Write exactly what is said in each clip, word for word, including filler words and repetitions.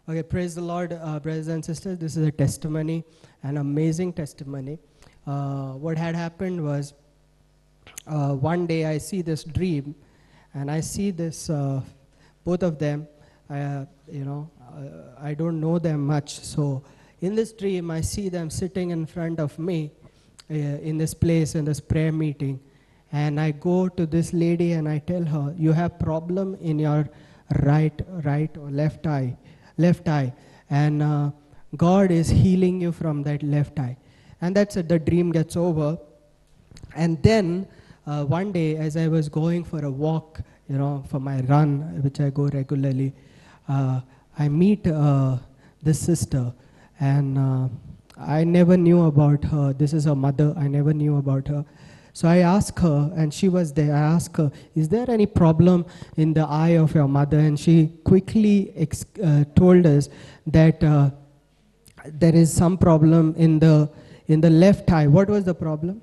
Okay, praise the Lord, uh, brothers and sisters. This is a testimony, an amazing testimony. Uh, what had happened was, uh, one day I see this dream, and I see this, uh, both of them, uh, you know, uh, I don't know them much. So in this dream, I see them sitting in front of me uh, in this place, in this prayer meeting. And I go to this lady and I tell her, you have problem in your right, right or left eye. left eye and uh, God is healing you from that left eye. And that's it, the dream gets over. And then uh, one day as I was going for a walk, you know, for my run, which I go regularly, uh, I meet uh, this sister, and uh, I never knew about her. This is her mother. I never knew about her. So I asked her, and she was there. I asked her, is there any problem in the eye of your mother? And she quickly ex uh, told us that uh, there is some problem in the, in the left eye. What was the problem?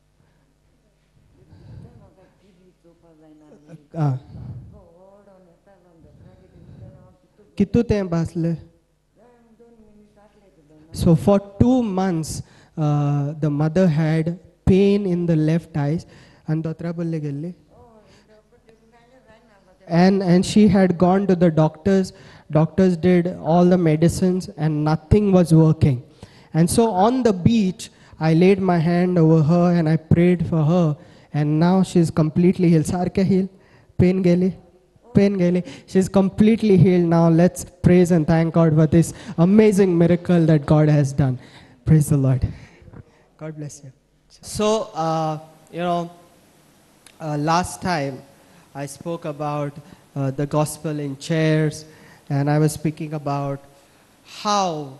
Uh, so for two months, uh, the mother had pain in the left eyes, and and and she had gone to the doctors. Doctors did all the medicines, and nothing was working. And so on the beach, I laid my hand over her and I prayed for her, and now she's completely healed. Sarke heal, pain geli, pain geli. She's completely healed now. Let's praise and thank God for this amazing miracle that God has done. Praise the Lord. God bless you. So, uh, you know, uh, last time I spoke about uh, the gospel in chairs, and I was speaking about how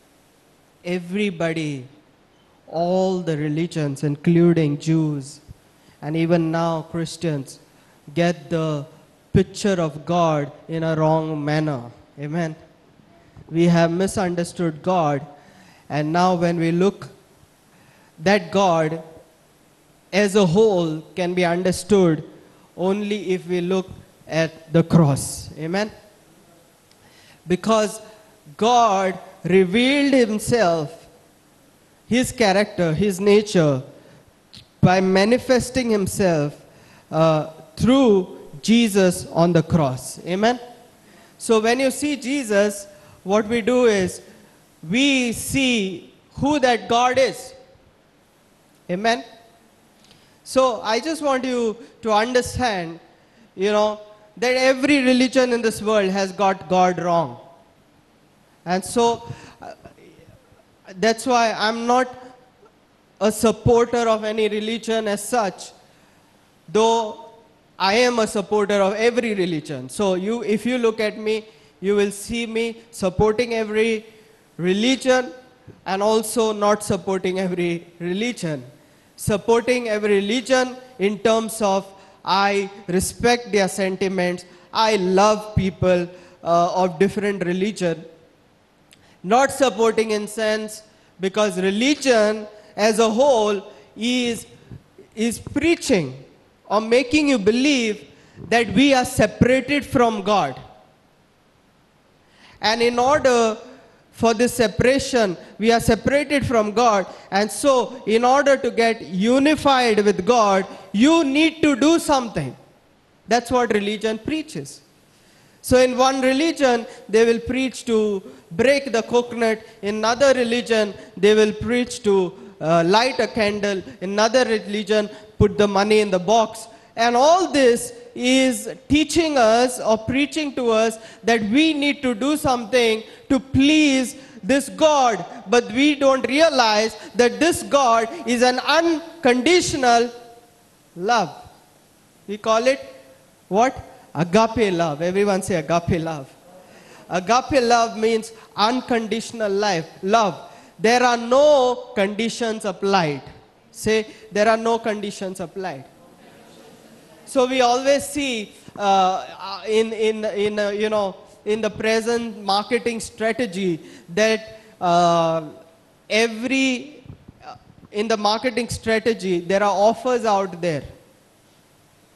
everybody, all the religions, including Jews, and even now Christians, get the picture of God in a wrong manner. Amen. We have misunderstood God, and now when we look, that God as a whole can be understood only if we look at the cross. Amen. Because God revealed himself, his character, his nature, by manifesting himself uh, through Jesus on the cross. Amen. So when you see Jesus, what we do is we see who that God is. Amen. So I just want you to understand, you know, that every religion in this world has got God wrong. And so uh, that's why I'm not a supporter of any religion as such, though I am a supporter of every religion. So you, if you look at me, you will see me supporting every religion and also not supporting every religion. Supporting every religion in terms of I respect their sentiments, I love people uh, of different religion. Not supporting in sense because religion as a whole is, is preaching or making you believe that we are separated from God. And in order for this separation, we are separated from God. And so, in order to get unified with God, you need to do something. That's what religion preaches. So in one religion, they will preach to break the coconut. In another religion, they will preach to uh, light a candle. In another religion, put the money in the box. And all this is teaching us or preaching to us that we need to do something to please this God. But we don't realize that this God is an unconditional love. We call it what? Agape love. Everyone say agape love. Agape love means unconditional life, love. There are no conditions applied. Say, there are no conditions applied. So we always see uh, in, in, in uh, you know, in the present marketing strategy that uh, every, uh, in the marketing strategy, there are offers out there.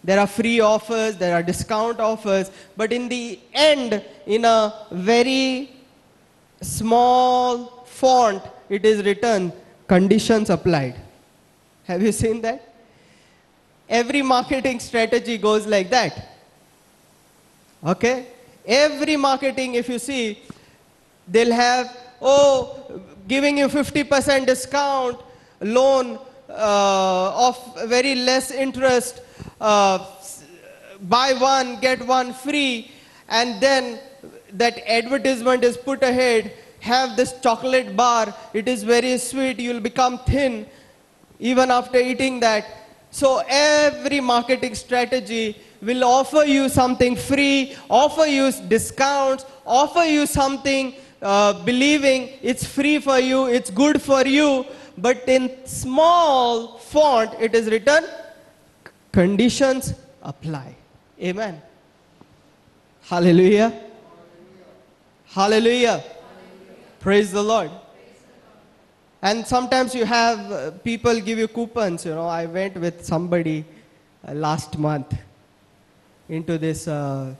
there are free offers, there are discount offers, but in the end, in a very small font, it is written, conditions applied. Have you seen that? Every marketing strategy goes like that. Okay? Every marketing, if you see, they'll have, oh, giving you fifty percent discount, loan uh, of very less interest, uh, buy one, get one free, and then that advertisement is put ahead, have this chocolate bar, it is very sweet, you'll become thin even after eating that. So every marketing strategy will offer you something free, offer you discounts, offer you something uh, believing it's free for you, it's good for you, but in small font it is written, conditions apply. Amen. Hallelujah. Hallelujah. Hallelujah. Praise the Lord. And sometimes you have uh, people give you coupons. You know, I went with somebody uh, last month into this uh,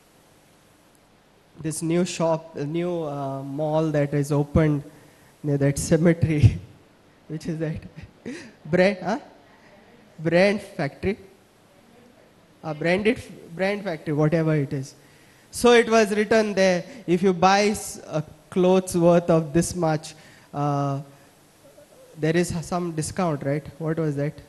this new shop, a new uh, mall that is opened near that cemetery. Which is that? Brand, huh? Brand factory. A branded brand factory, whatever it is. So it was written there, if you buy a clothes worth of this much, uh, there is some discount, right? What was that?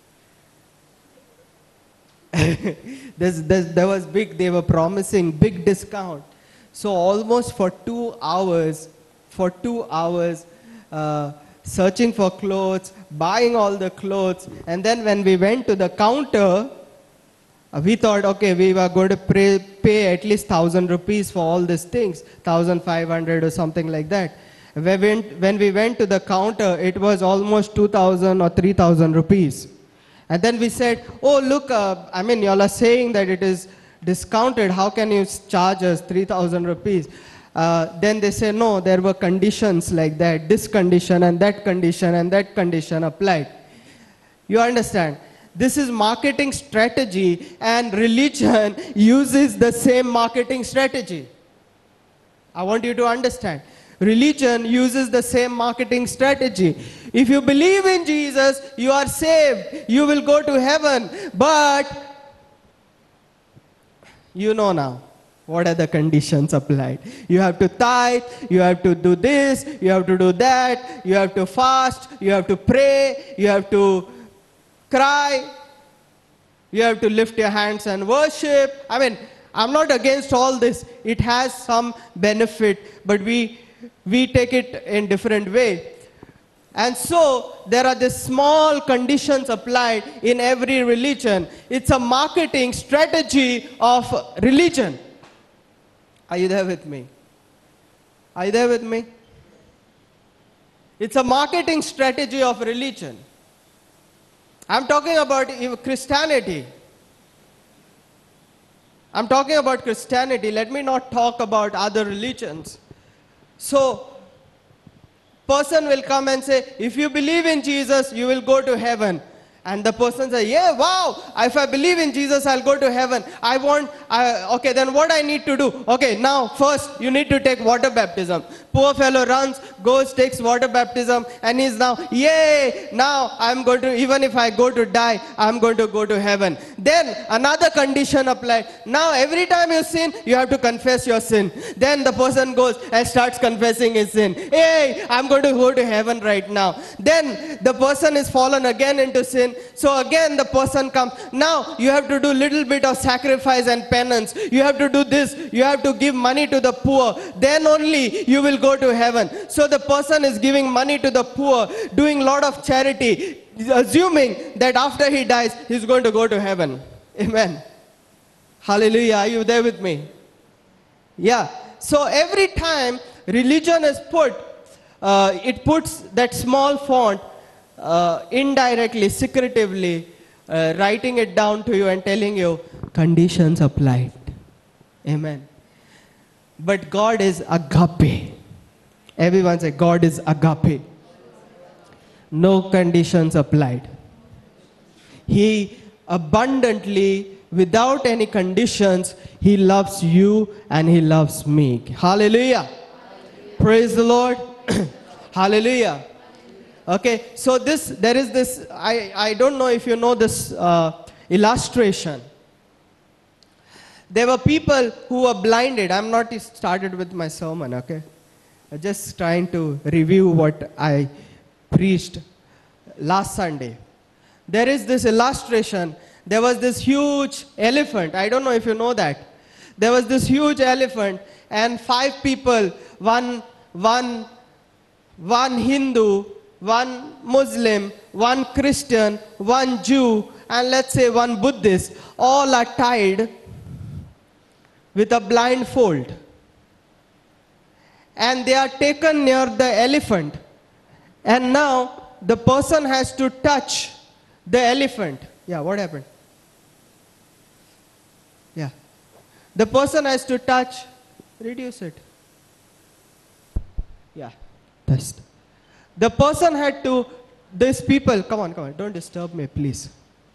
there's, there's, there was big, they were promising big discount. So almost for two hours, for two hours, uh, searching for clothes, buying all the clothes, and then when we went to the counter, uh, we thought, okay, we were going to pay, pay at least thousand rupees for all these things, thousand five hundred or something like that. We went, when we went to the counter, it was almost two thousand or three thousand rupees. And then we said, oh, look, uh, I mean, y'all are saying that it is discounted. How can you charge us three thousand rupees? Uh, then they say, no, there were conditions like that, this condition and that condition and that condition applied. You understand? This is marketing strategy, and religion uses the same marketing strategy. I want you to understand. Religion uses the same marketing strategy. If you believe in Jesus, you are saved. You will go to heaven. But you know now, what are the conditions applied? You have to tithe, you have to do this, you have to do that, you have to fast, you have to pray, you have to cry, you have to lift your hands and worship. I mean, I'm not against all this. It has some benefit, but we we take it in different way. And so there are these small conditions applied in every religion. It's a marketing strategy of religion. Are you there with me? Are you there with me? It's a marketing strategy of religion. I'm talking about Christianity. I'm talking about Christianity. Let me not talk about other religions. So, person will come and say, if you believe in Jesus, you will go to heaven. And the person says, yeah, wow, if I believe in Jesus, I'll go to heaven. I want, I, okay, then what I need to do? Okay, now, first, you need to take water baptism. Poor fellow runs, goes, takes water baptism, and he's now, yay, now I'm going to, even if I go to die, I'm going to go to heaven. Then, another condition applied. Now, every time you sin, you have to confess your sin. Then the person goes and starts confessing his sin. Hey, I'm going to go to heaven right now. Then, the person is fallen again into sin. So again the person comes. Now you have to do little bit of sacrifice and penance. You have to do this. You have to give money to the poor. Then only you will go to heaven. So the person is giving money to the poor, doing lot of charity, assuming that after he dies, he's going to go to heaven. Amen. Hallelujah. Are you there with me? Yeah. So every time religion is put, uh, it puts that small font, Uh, indirectly, secretively, uh, writing it down to you and telling you, conditions applied. Amen. But God is agape. Everyone say, God is agape. No conditions applied. He abundantly, without any conditions. He loves you and He loves me. Hallelujah. Hallelujah. Praise the Lord. Hallelujah. Okay, so this, there is this, I, I don't know if you know this uh, illustration. There were people who were blinded. I'm not started with my sermon, okay? I'm just trying to review what I preached last Sunday. There is this illustration. There was this huge elephant. I don't know if you know that. There was this huge elephant and five people, one, one, one Hindu, one Muslim, one Christian, one Jew, and let's say one Buddhist, all are tied with a blindfold. And they are taken near the elephant. And now the person has to touch the elephant. Yeah, what happened? Yeah. The person has to touch, reduce it. Yeah, test. The person had to, these people, come on, come on, don't disturb me, please.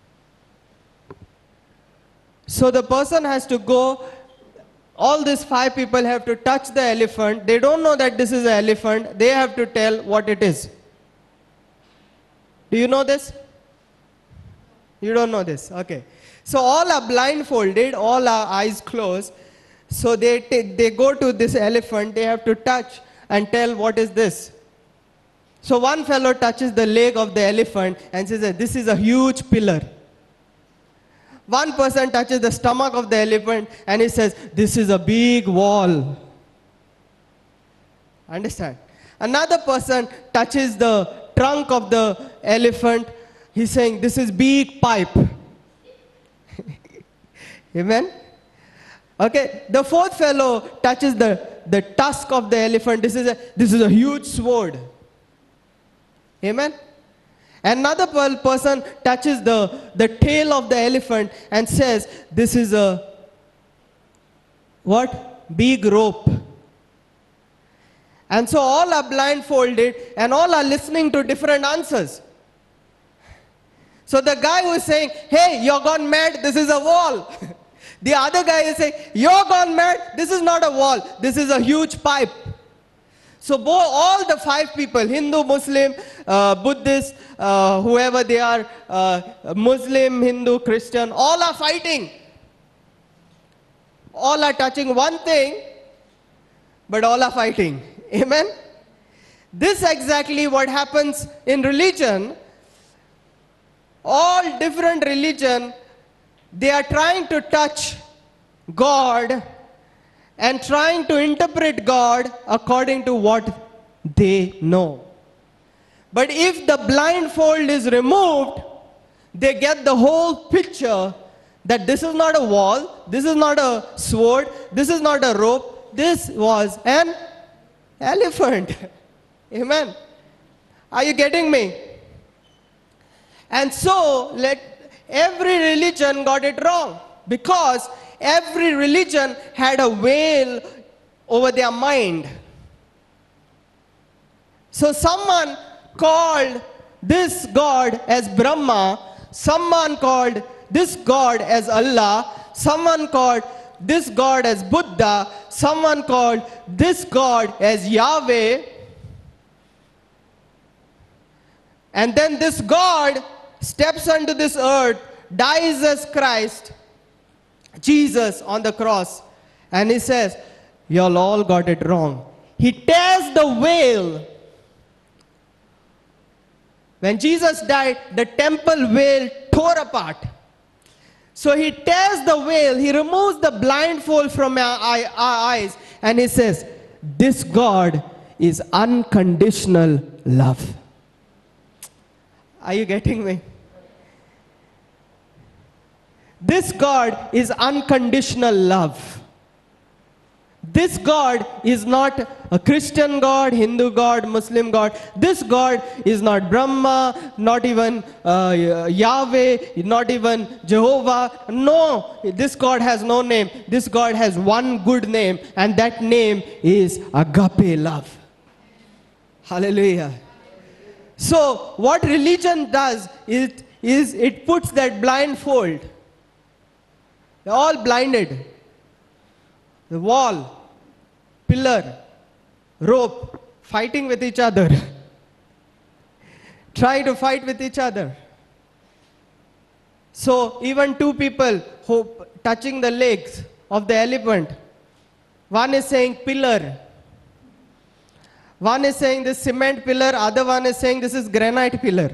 So the person has to go, all these five people have to touch the elephant. They don't know that this is an elephant. They have to tell what it is. Do you know this? You don't know this, okay. So all are blindfolded, all are eyes closed. So they, take, they go to this elephant, they have to touch and tell what is this. So one fellow touches the leg of the elephant and says that this is a huge pillar. One person touches the stomach of the elephant and he says, this is a big wall. Understand? Another person touches the trunk of the elephant. He's saying, this is big pipe. Amen? Okay, the fourth fellow touches the, the tusk of the elephant. This is a, this is a huge sword. Amen? Another person touches the, the tail of the elephant and says, this is a, what? Big rope. And so all are blindfolded and all are listening to different answers. So the guy who is saying, hey, you're gone mad, this is a wall. The other guy is saying, you're gone mad, this is not a wall, this is a huge pipe. So both, all the five people, Hindu, Muslim, uh, Buddhist, uh, whoever they are, uh, Muslim, Hindu, Christian, all are fighting. All are touching one thing, but all are fighting. Amen? This is exactly what happens in religion. All different religion, they are trying to touch God and trying to interpret God according to what they know. But if the blindfold is removed, they get the whole picture that this is not a wall, this is not a sword, this is not a rope, this was an elephant. Amen. Are you getting me? And so, let every religion got it wrong, because every religion had a veil over their mind. So someone called this God as Brahma, someone called this God as Allah, someone called this God as Buddha, someone called this God as Yahweh. And then this God steps onto this earth, dies as Christ, Jesus on the cross, and he says, you all got it wrong. He tears the veil. When Jesus died, the temple veil tore apart. So he tears the veil, he removes the blindfold from our, our eyes, and he says, this God is unconditional love. Are you getting me? This God is unconditional love. This God is not a Christian God, Hindu God, Muslim God. This God is not Brahma, not even uh, Yahweh, not even Jehovah. No, this God has no name. This God has one good name, and that name is agape love. Hallelujah. So what religion does is is it puts that blindfold. They're all blinded. The wall, pillar, rope, fighting with each other. Try to fight with each other. So even two people who touching the legs of the elephant. One is saying pillar. One is saying this cement pillar, other one is saying this is granite pillar.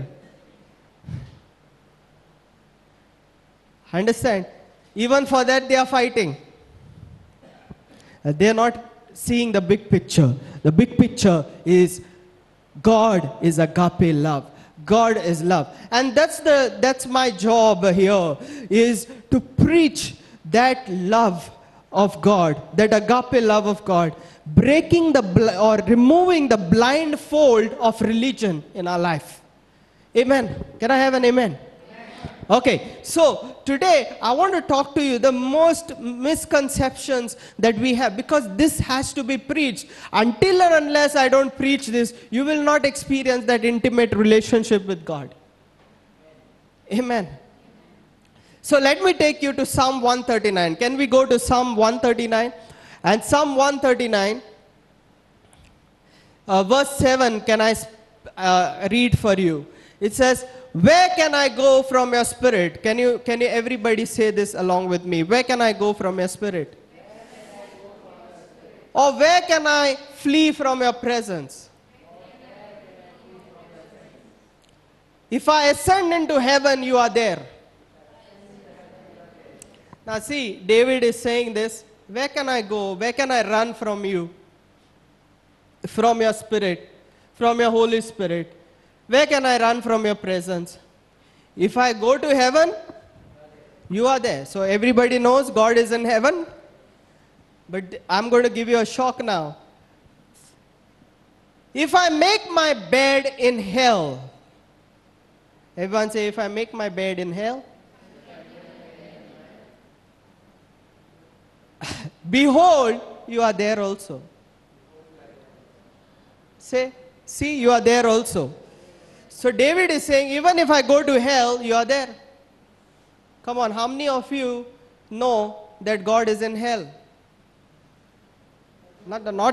Understand? Even for that they are fighting. Uh, they are not seeing the big picture. The big picture is God is agape love. God is love. And that's the that's my job here, is to preach that love of God, that agape love of God, breaking the bl- or removing the blindfold of religion in our life. Amen. Can I have an amen? Okay, so today I want to talk to you the most misconceptions that we have, because this has to be preached. Until and unless I don't preach this, you will not experience that intimate relationship with God. Amen. So let me take you to Psalm one thirty-nine. Can we go to Psalm one thirty-nine? And Psalm one thirty-nine, uh, verse seven, can I uh, read for you? It says, where can I go from your spirit? Can you, can you everybody say this along with me? Where can I go from your spirit? Or where can I flee from your presence? If I ascend into heaven, you are there. Now see, David is saying this. Where can I go? Where can I run from you? From your spirit, from your Holy Spirit. Where can I run from your presence? If I go to heaven, you are there. So everybody knows God is in heaven. But I'm going to give you a shock now. If I make my bed in hell, everyone say, if I make my bed in hell, behold, you are there also. Say, see, you are there also. So David is saying, even if I go to hell, you are there. Come on, how many of you know that God is in hell? Not, not.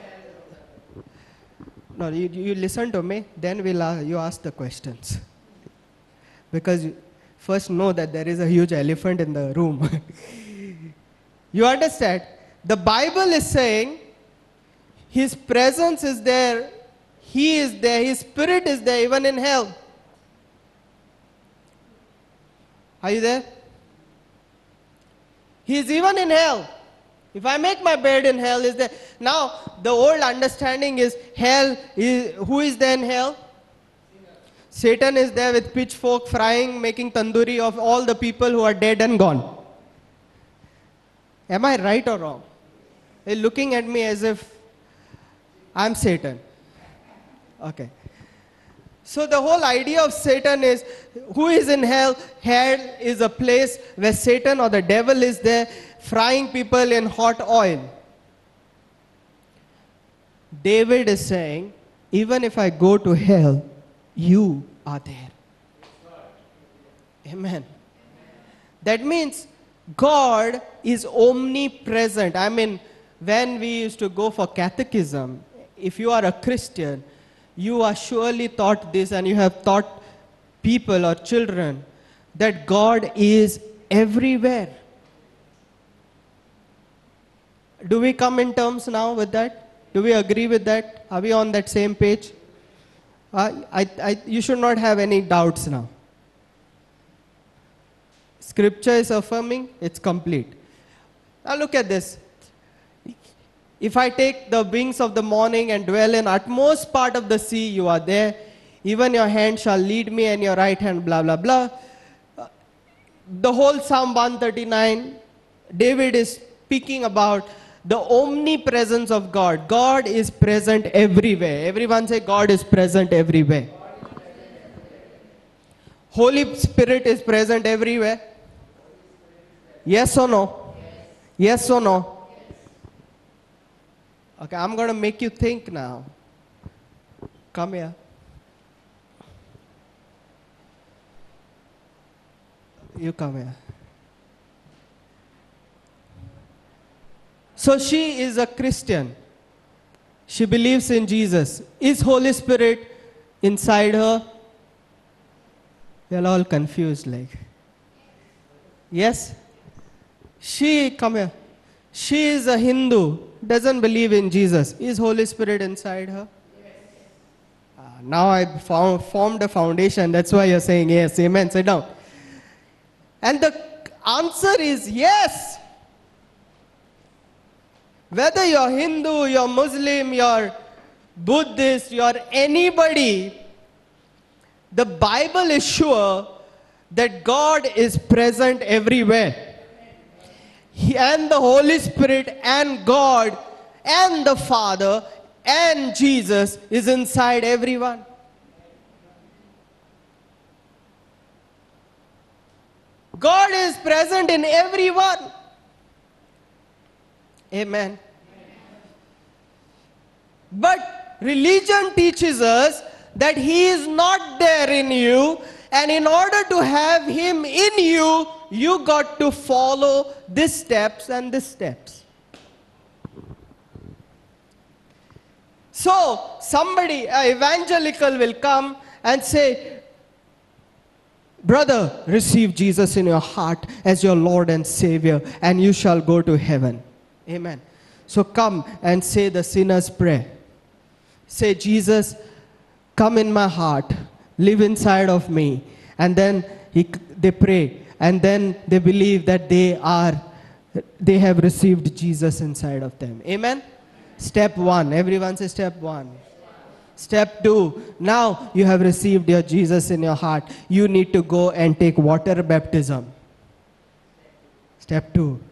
No, you, you listen to me, then we'll, uh, you ask the questions. Because you first know that there is a huge elephant in the room. You understand? The Bible is saying His presence is there. He is there. His spirit is there even in hell. Are you there? He is even in hell. If I make my bed in hell, is there. Now, the old understanding is hell. Is, who is there in hell? Satan is there with pitchfork, frying, making tandoori of all the people who are dead and gone. Am I right or wrong? They're looking at me as if I'm Satan. Okay. So the whole idea of Satan is, who is in hell? Hell is a place where Satan or the devil is there, frying people in hot oil. David is saying, even if I go to hell, you are there. Amen. That means God is omnipresent. I mean, when we used to go for catechism, if you are a Christian, you are surely taught this, and you have taught people or children that God is everywhere. Do we come in terms now with that? Do we agree with that? Are we on that same page? Uh, I, I, you should not have any doubts now. Scripture is affirming, it's complete. Now look at this. If I take the wings of the morning and dwell in utmost part of the sea, you are there. Even your hand shall lead me, and your right hand, blah, blah, blah. Uh, the whole Psalm one thirty-nine, David is speaking about the omnipresence of God. God is present everywhere. Everyone say, God is present everywhere. Holy Spirit is present everywhere. Yes or no? Yes or no? Okay, I'm going to make you think now. Come here. you come here. So she is a Christian. She believes in Jesus. Is Holy Spirit inside her? You're all confused like. Yes? She, come here. She is a Hindu, doesn't believe in Jesus. Is Holy Spirit inside her? Yes. Uh, now I found, formed a foundation. That's why you're saying yes. Amen. Sit down. And the answer is yes. Whether you're Hindu, you're Muslim, you're Buddhist, you're anybody, the Bible is sure that God is present everywhere. He and the Holy Spirit and God and the Father and Jesus is inside everyone. God is present in everyone. Amen. But religion teaches us that He is not there in you, and in order to have Him in you, you got to follow these steps and these steps. So, somebody, uh, evangelical will come and say, brother, receive Jesus in your heart as your Lord and Savior, and you shall go to heaven. Amen. So come and say the sinner's prayer. Say, Jesus, come in my heart, live inside of me. And then he, they pray. And then they believe that they are, they have received Jesus inside of them. Amen? Step one. Everyone say step one. Step two. Now you have received your Jesus in your heart. You need to go and take water baptism. Step two.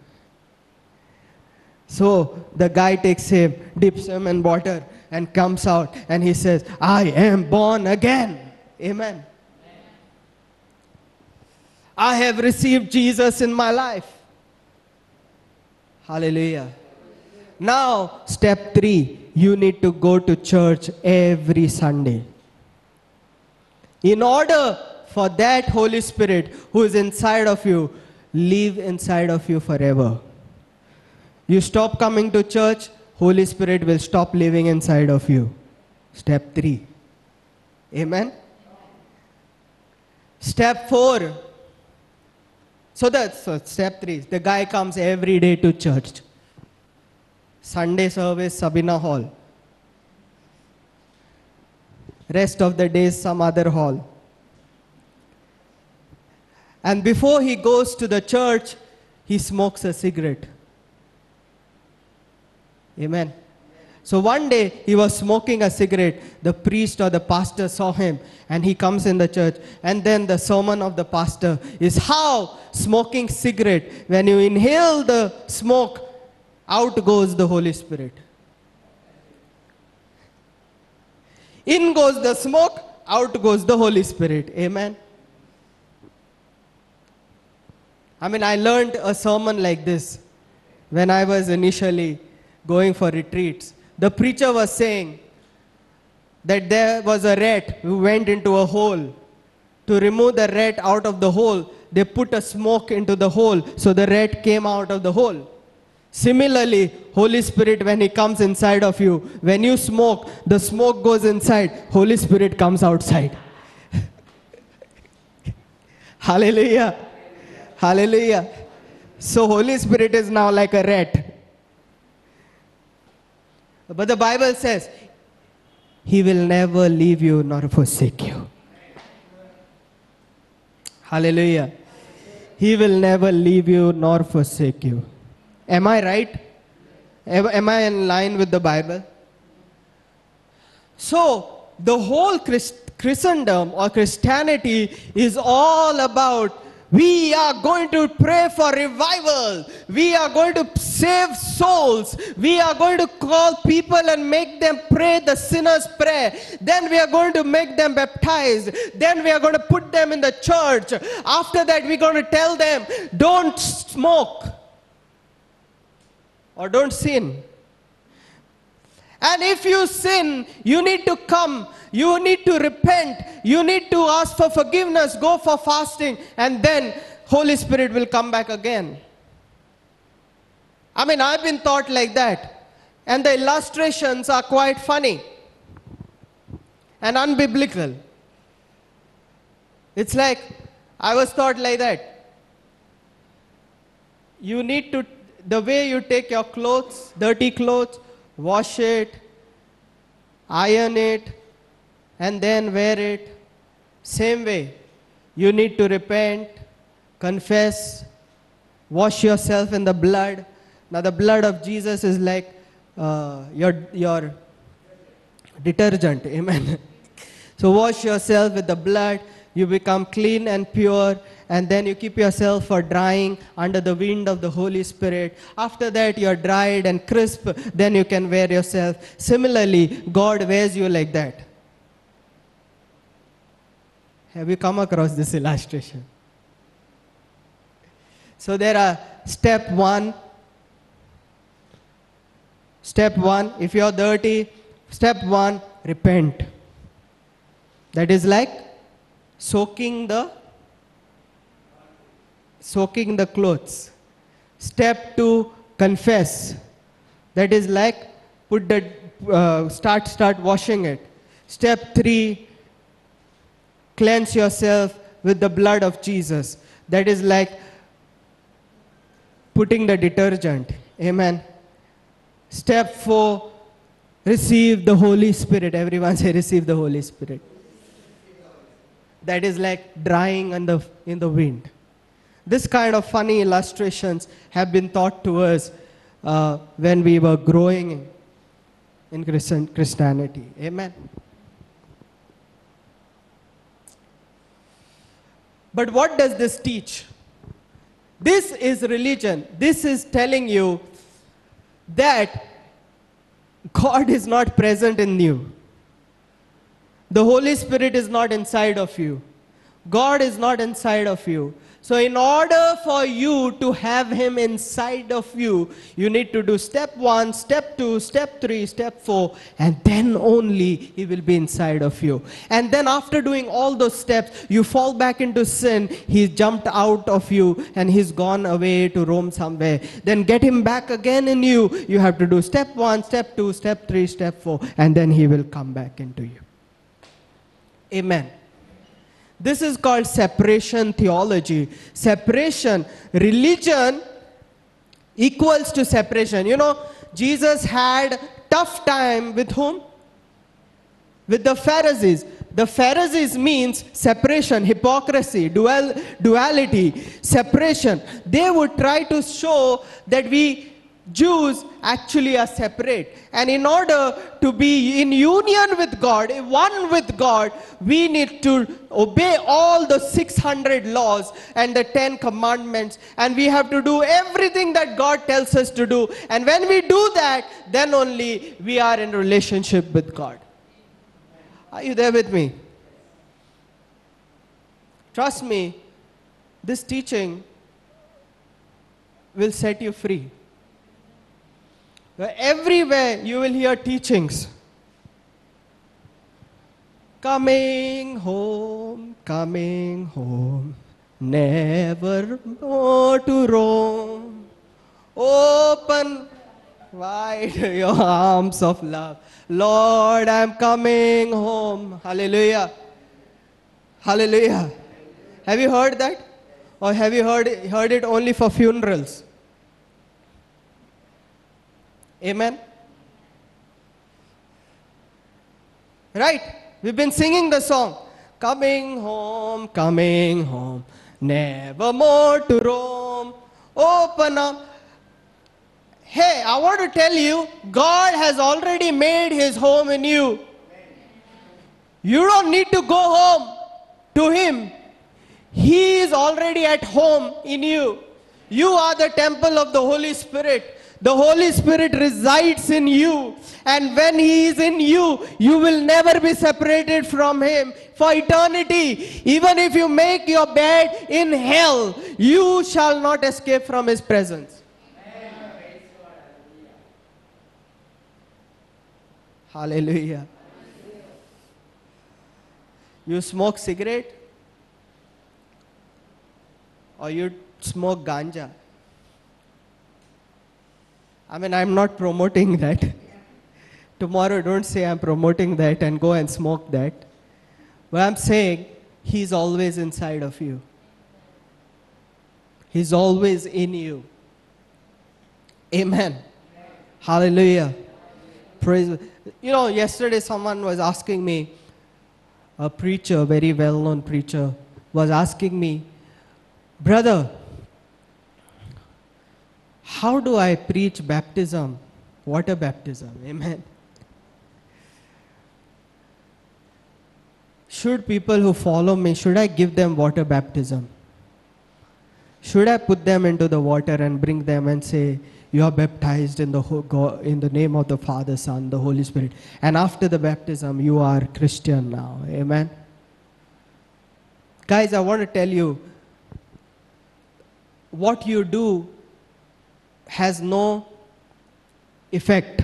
So the guy takes him, dips him in water and comes out and he says, I am born again. Amen. I have received Jesus in my life. Hallelujah. Now, step three, you need to go to church every Sunday. In order for that Holy Spirit who is inside of you, live inside of you forever. You stop coming to church, Holy Spirit will stop living inside of you. Step three. Amen. Step four. So that's so step three. The guy comes every day to church. Sunday service, Sabina Hall. Rest of the days, some other hall. And before he goes to the church, he smokes a cigarette. Amen. So one day he was smoking a cigarette. The priest or the pastor saw him and he comes in the church. And then the sermon of the pastor is how smoking cigarette, when you inhale the smoke, out goes the Holy Spirit. In goes the smoke, out goes the Holy Spirit. Amen. I mean, I learned a sermon like this when I was initially going for retreats. The preacher was saying that there was a rat who went into a hole. To remove the rat out of the hole, they put a smoke into the hole, so the rat came out of the hole. Similarly, Holy Spirit, when He comes inside of you, when you smoke, the smoke goes inside, Holy Spirit comes outside. Hallelujah. Hallelujah. So Holy Spirit is now like a rat. But the Bible says, He will never leave you nor forsake you. Hallelujah. He will never leave you nor forsake you. Am I right? Am, am I in line with the Bible? So, the whole Christ, Christendom or Christianity is all about, we are going to pray for revival. We are going to save souls. We are going to call people and make them pray the sinner's prayer. Then we are going to make them baptized. Then we are going to put them in the church. After that, we're going to tell them, don't smoke or don't sin. And if you sin, you need to come. You need to repent. You need to ask for forgiveness. Go for fasting. And then Holy Spirit will come back again. I mean, I've been taught like that. And the illustrations are quite funny and unbiblical. It's like, I was taught like that. You need to, the way you take your clothes, dirty clothes, wash it, iron it, and then wear it. Same way, you need to repent, confess, wash yourself in the blood. Now the blood of Jesus is like uh, your, your detergent, amen. So wash yourself with the blood, you become clean and pure, and then you keep yourself for drying under the wind of the Holy Spirit. After that, you're dried and crisp, then you can wear yourself. Similarly, God wears you like that. Have you come across this illustration? So there are step one. Step one, if you're dirty, step one, repent. That is like soaking the soaking the clothes. Step two, confess. That is like put the uh, start start washing it. Step three, cleanse yourself with the blood of Jesus. That is like putting the detergent. Amen. Step four, receive the Holy Spirit. Everyone say receive the Holy Spirit. That is like drying in the, in the wind. This kind of funny illustrations have been taught to us uh, when we were growing in, in Christian, Christianity. Amen. But what does this teach? This is religion. This is telling you that God is not present in you. The Holy Spirit is not inside of you. God is not inside of you. So in order for you to have Him inside of you, you need to do step one, step two, step three, step four, and then only He will be inside of you. And then after doing all those steps, you fall back into sin, He jumped out of you and He's gone away to roam somewhere. Then get Him back again in you. You have to do step one, step two, step three, step four, and then He will come back into you. Amen. This is called separation theology. Separation, religion equals to separation. You know, Jesus had tough time with whom? With the Pharisees. The Pharisees means separation, hypocrisy, dual, duality, separation. They would try to show that we Jews actually are separate. And in order to be in union with God, one with God, we need to obey all the six hundred laws and the ten commandments. And we have to do everything that God tells us to do. And when we do that, then only we are in relationship with God. Are you there with me? Trust me, this teaching will set you free. Everywhere you will hear teachings. Coming home, coming home, never more to roam. Open wide your arms of love. Lord, I'm coming home. Hallelujah. Hallelujah. Have you heard that? Or have you heard, heard it only for funerals? Amen. Right? We've been singing the song. Coming home, coming home, never more to roam. Open up. Hey, I want to tell you, God has already made His home in you. You don't need to go home to Him. He is already at home in you. You are the temple of the Holy Spirit. The Holy Spirit resides in you, and when He is in you, you will never be separated from Him for eternity. Even if you make your bed in hell, you shall not escape from His presence. Amen. Hallelujah. You smoke cigarette, or you smoke ganja. I mean, I'm not promoting that. Tomorrow, don't say I'm promoting that and go and smoke that. But I'm saying, He's always inside of you. He's always in you. Amen. Amen. Hallelujah. Praise. You know, yesterday someone was asking me, a preacher, very well-known preacher, was asking me, brother, how do I preach baptism, water baptism? Amen. Should people who follow me, should I give them water baptism? Should I put them into the water and bring them and say, you are baptized in the, God, in the name of the Father, Son, the Holy Spirit. And after the baptism, you are Christian now. Amen. Guys, I want to tell you, what you do has no effect.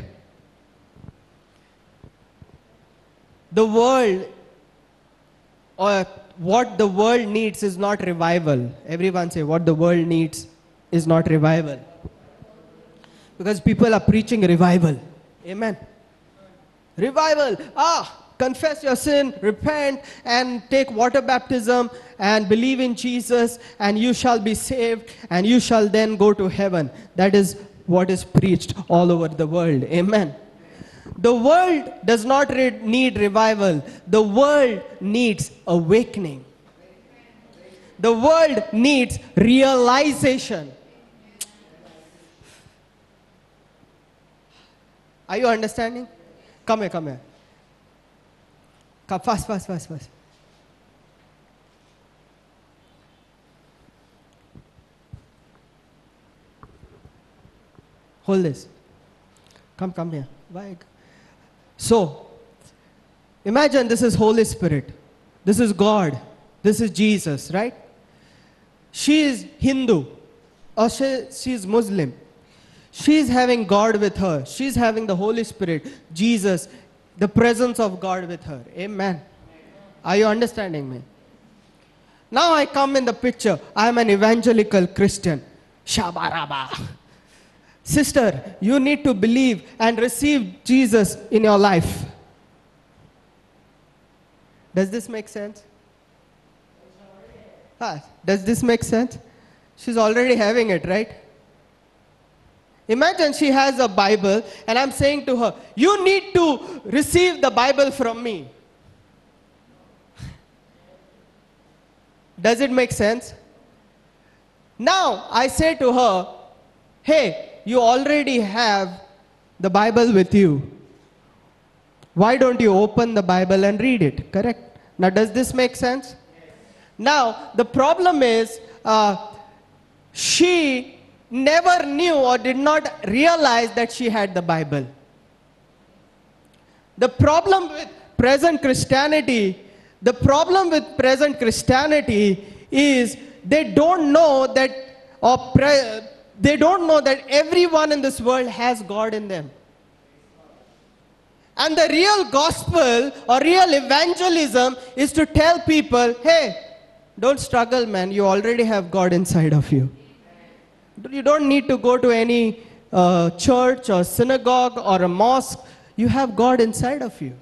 The world, or what the world needs is not revival. Everyone say, what the world needs is not revival. Because people are preaching revival. Amen. Revival. Ah, confess your sin, repent, and take water baptism, and believe in Jesus, and you shall be saved, and you shall then go to heaven. That is what is preached all over the world. Amen. The world does not re- need revival. The world needs awakening. The world needs realization. Are you understanding? Come here, come here. Come fast, fast, fast, fast. Hold this. Come, come here. Why? So, imagine this is Holy Spirit. This is God. This is Jesus, right? She is Hindu, or she, she is Muslim. She is having God with her. She is having the Holy Spirit, Jesus, the presence of God with her. Amen. Are you understanding me? Now I come in the picture. I am an evangelical Christian. Shabaraba. Sister, you need to believe and receive Jesus in your life. Does this make sense? Ah, does this make sense? She's already having it, right? Imagine she has a Bible and I'm saying to her, you need to receive the Bible from me. Does it make sense? Now I say to her, hey, you already have the Bible with you. Why don't you open the Bible and read it? Correct? Now does this make sense? Now the problem is uh, she never knew or did not realize that she had the Bible. The problem with present Christianity, the problem with present Christianity is they don't know that, or pre, they don't know that everyone in this world has God in them. And the real gospel or real evangelism is to tell people, hey, don't struggle, man. You already have God inside of you. You don't need to go to any uh, church or synagogue or a mosque. You have God inside of you.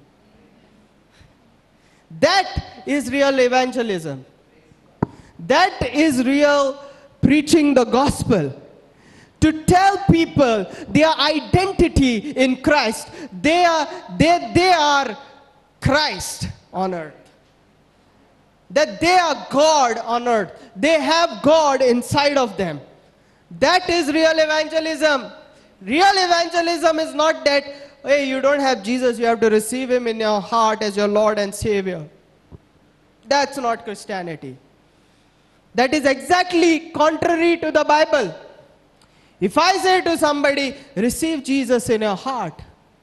That is real evangelism. That is real preaching the gospel. To tell people their identity in Christ. They are, they, they are Christ on earth. That they are God on earth. They have God inside of them. That is real evangelism. Real evangelism is not that, hey, you don't have Jesus, you have to receive Him in your heart as your Lord and Savior. That's not Christianity. That is exactly contrary to the Bible. If I say to somebody, receive Jesus in your heart,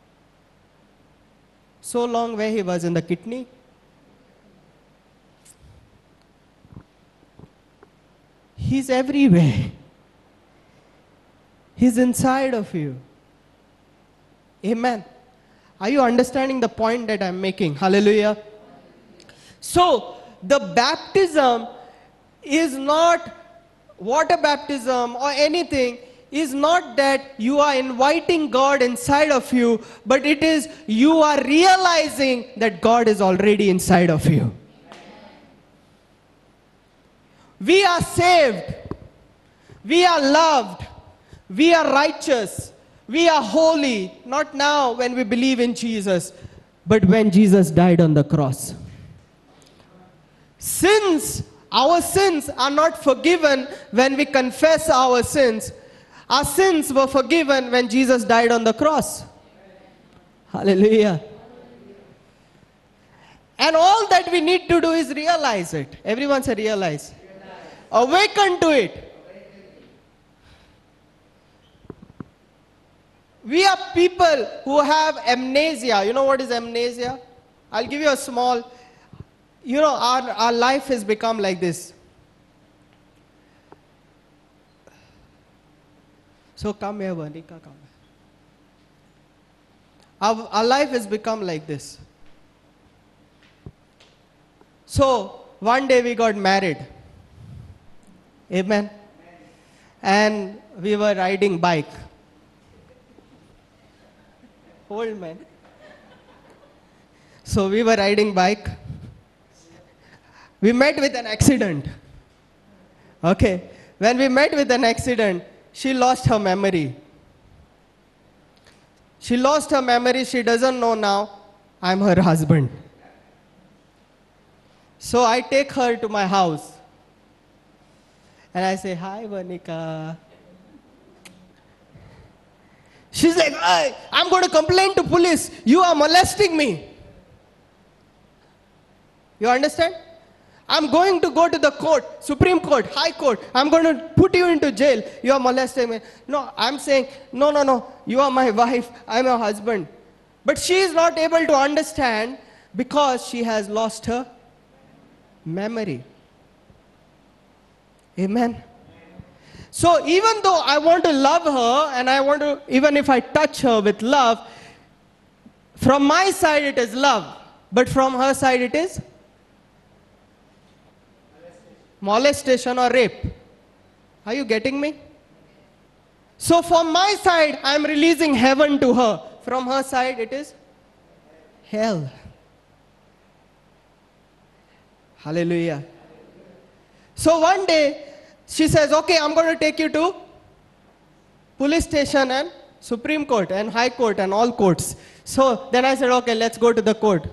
so long where he was in the kidney? He's everywhere. He's inside of you. Amen. Are you understanding the point that I'm making? Hallelujah. So, the baptism is not water baptism or anything is not that you are inviting God inside of you, but it is you are realizing that God is already inside of you. We are saved. We are loved. We are righteous. We are holy. Not now when we believe in Jesus, but when Jesus died on the cross. Sins, our sins are not forgiven when we confess our sins. Our sins were forgiven when Jesus died on the cross. Hallelujah. And all that we need to do is realize it. Everyone say realize. Awaken to it. We are people who have amnesia. You know what is amnesia? I'll give you a small, you know, our, our life has become like this. So come here, Vanika, come. Our, our life has become like this. So, one day we got married. Amen. And we were riding bike. Old man. So we were riding bike. We met with an accident. Okay. When we met with an accident, she lost her memory. She lost her memory. She doesn't know now I'm her husband. So I take her to my house. And I say, hi, Vanika. She's like, hey, I'm going to complain to police. You are molesting me. You understand? I'm going to go to the court, Supreme Court, High Court. I'm going to put you into jail. You are molesting me. No, I'm saying, no, no, no. You are my wife. I'm your husband. But she is not able to understand because she has lost her memory. Amen. So even though I want to love her and I want to, even if I touch her with love, from my side it is love, but from her side it is molestation or rape. Are you getting me? So from my side I am releasing heaven to her. From her side it is hell. Hallelujah. So one day she says, okay, I'm going to take you to police station and Supreme Court and High Court and all courts. So then I said, okay, let's go to the court.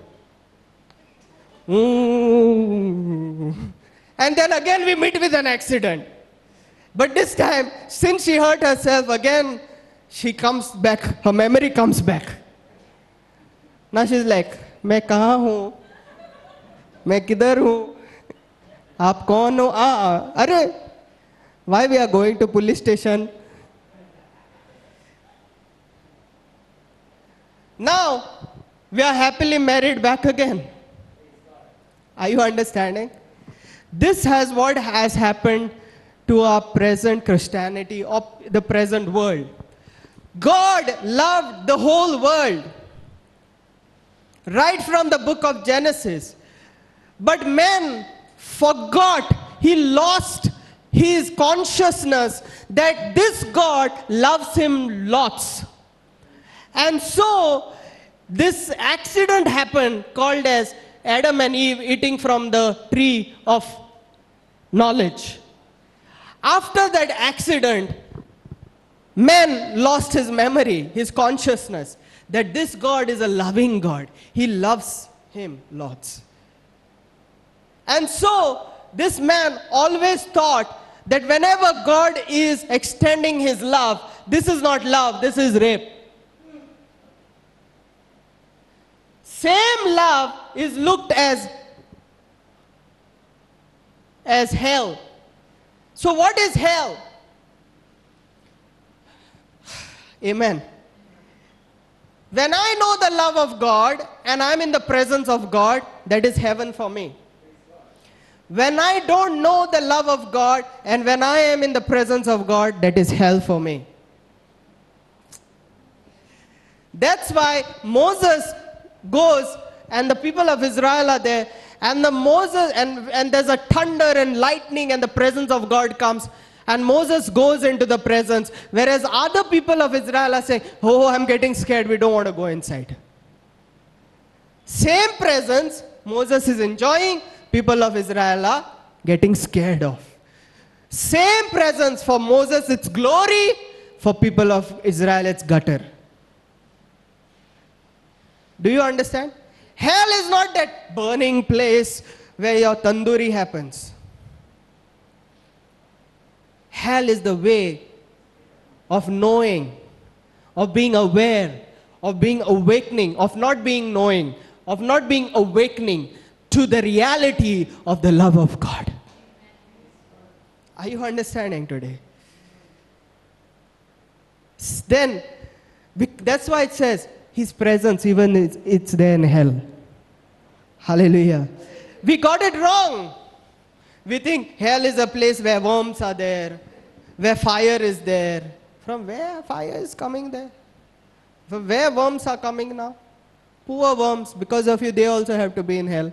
Mm. And then again we meet with an accident. But this time, since she hurt herself, again she comes back, her memory comes back. Now she's like, मैं कहाँ हूँ? मैं किधर हूँ? आप कौन हो? आ, अरे, why we are going to police station? Now, we are happily married back again. Are you understanding? This has what has happened to our present Christianity or the present world. God loved the whole world. Right from the book of Genesis. But man forgot, he lost his consciousness that this God loves him lots. And so this accident happened called as Adam and Eve eating from the tree of knowledge. After that accident, man lost his memory, his consciousness that this God is a loving God. He loves him lots. And so this man always thought that whenever God is extending his love, this is not love, this is rape. Same love is looked as, as hell. So what is hell? Amen. When I know the love of God and I'm in the presence of God, that is heaven for me. When I don't know the love of God and when I am in the presence of God, that is hell for me. That's why Moses goes and the people of Israel are there and the Moses and, and there's a thunder and lightning and the presence of God comes. And Moses goes into the presence, whereas other people of Israel are saying, oh, I'm getting scared, we don't want to go inside. Same presence, Moses is enjoying, people of Israel are getting scared of. Same presence, for Moses it's glory, for people of Israel it's gutter. Do you understand? Hell is not that burning place where your tandoori happens. Hell is the way of knowing, of being aware, of being awakening, of not being knowing, of not being awakening to the reality of the love of God. Are you understanding today? Then, that's why it says, His presence, even it's, it's there in hell. Hallelujah. We got it wrong. We think hell is a place where worms are there, where fire is there. From where fire is coming there? From where worms are coming now? Poor worms, because of you, they also have to be in hell.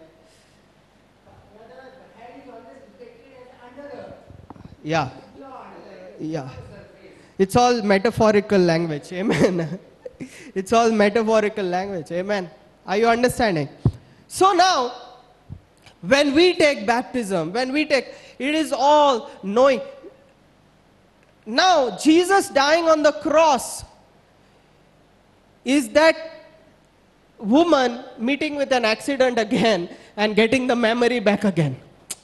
Yeah. Yeah. It's all metaphorical language. Amen. It's all metaphorical language. Amen. Are you understanding? So now, when we take baptism, when we take, it is all knowing. Now, Jesus dying on the cross is that woman meeting with an accident again and getting the memory back again.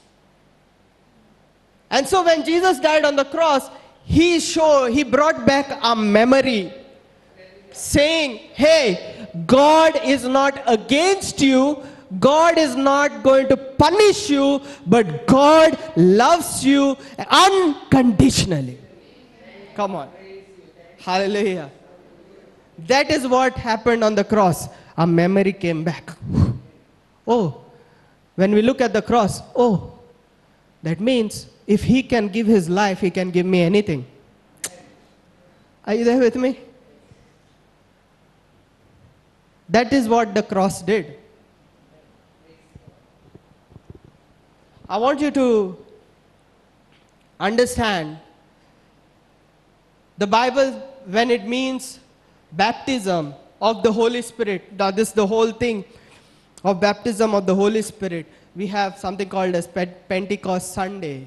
And so when Jesus died on the cross, he showed, he brought back a memory saying, hey, God is not against you. God is not going to punish you, but God loves you unconditionally. Come on. Hallelujah. That is what happened on the cross. A memory came back. Oh, when we look at the cross, oh, that means if He can give His life, He can give me anything. Are you there with me? That is what the cross did. I want you to understand the Bible, when it means baptism of the Holy Spirit, now this is the whole thing of baptism of the Holy Spirit. We have something called as Pentecost Sunday.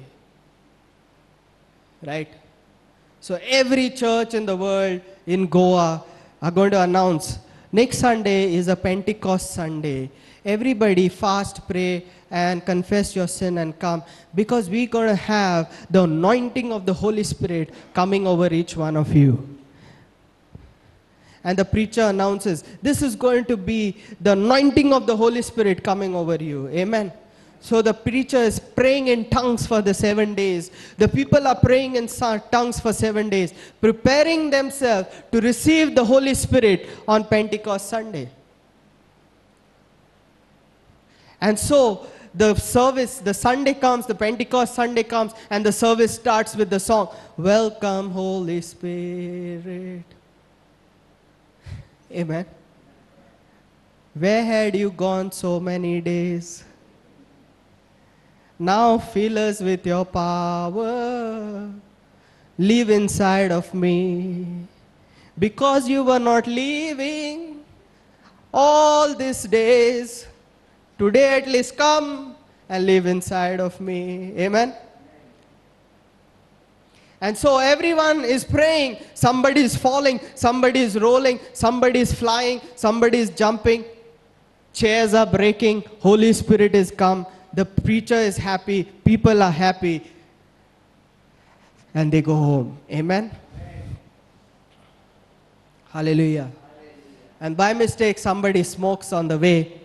Right? So every church in the world in Goa are going to announce, next Sunday is a Pentecost Sunday. Everybody fast, pray, and confess your sin and come, because we're going to have the anointing of the Holy Spirit coming over each one of you. And the preacher announces, this is going to be the anointing of the Holy Spirit coming over you. Amen. So the preacher is praying in tongues for the seven days. The people are praying in tongues for seven days, preparing themselves to receive the Holy Spirit on Pentecost Sunday. And so the service, the Sunday comes, the Pentecost Sunday comes, and the service starts with the song, Welcome Holy Spirit. Amen. Where had you gone so many days? Now fill us with your power. Live inside of me. Because you were not leaving all these days, today at least come and live inside of me. Amen. And so everyone is praying. Somebody is falling, somebody is rolling, somebody is flying, somebody is jumping. Chairs are breaking. Holy Spirit is come. The preacher is happy. People are happy. And they go home. Amen. Amen. Hallelujah. Hallelujah. And by mistake, somebody smokes on the way.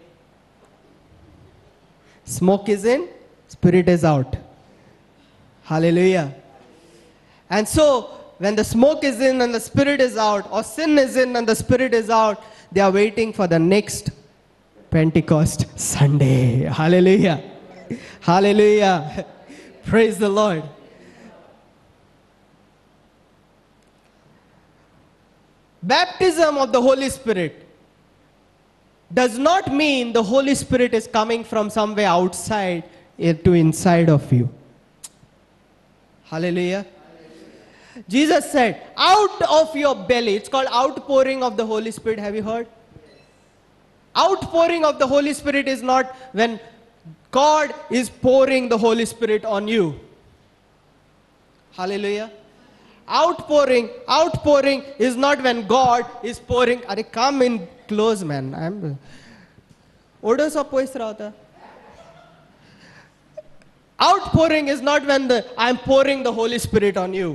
Smoke is in, spirit is out. Hallelujah. And so, when the smoke is in and the spirit is out, or sin is in and the spirit is out, they are waiting for the next Pentecost Sunday. Hallelujah. Hallelujah. Praise the Lord. Baptism of the Holy Spirit does not mean the Holy Spirit is coming from somewhere outside to inside of you. Hallelujah. Jesus said, out of your belly, it's called outpouring of the Holy Spirit. Have you heard? Outpouring of the Holy Spirit is not when God is pouring the Holy Spirit on you. Hallelujah. Outpouring, outpouring is not when God is pouring. Are come in close, man. I'm. Odors of poisrata. Outpouring is not when the I'm pouring the Holy Spirit on you.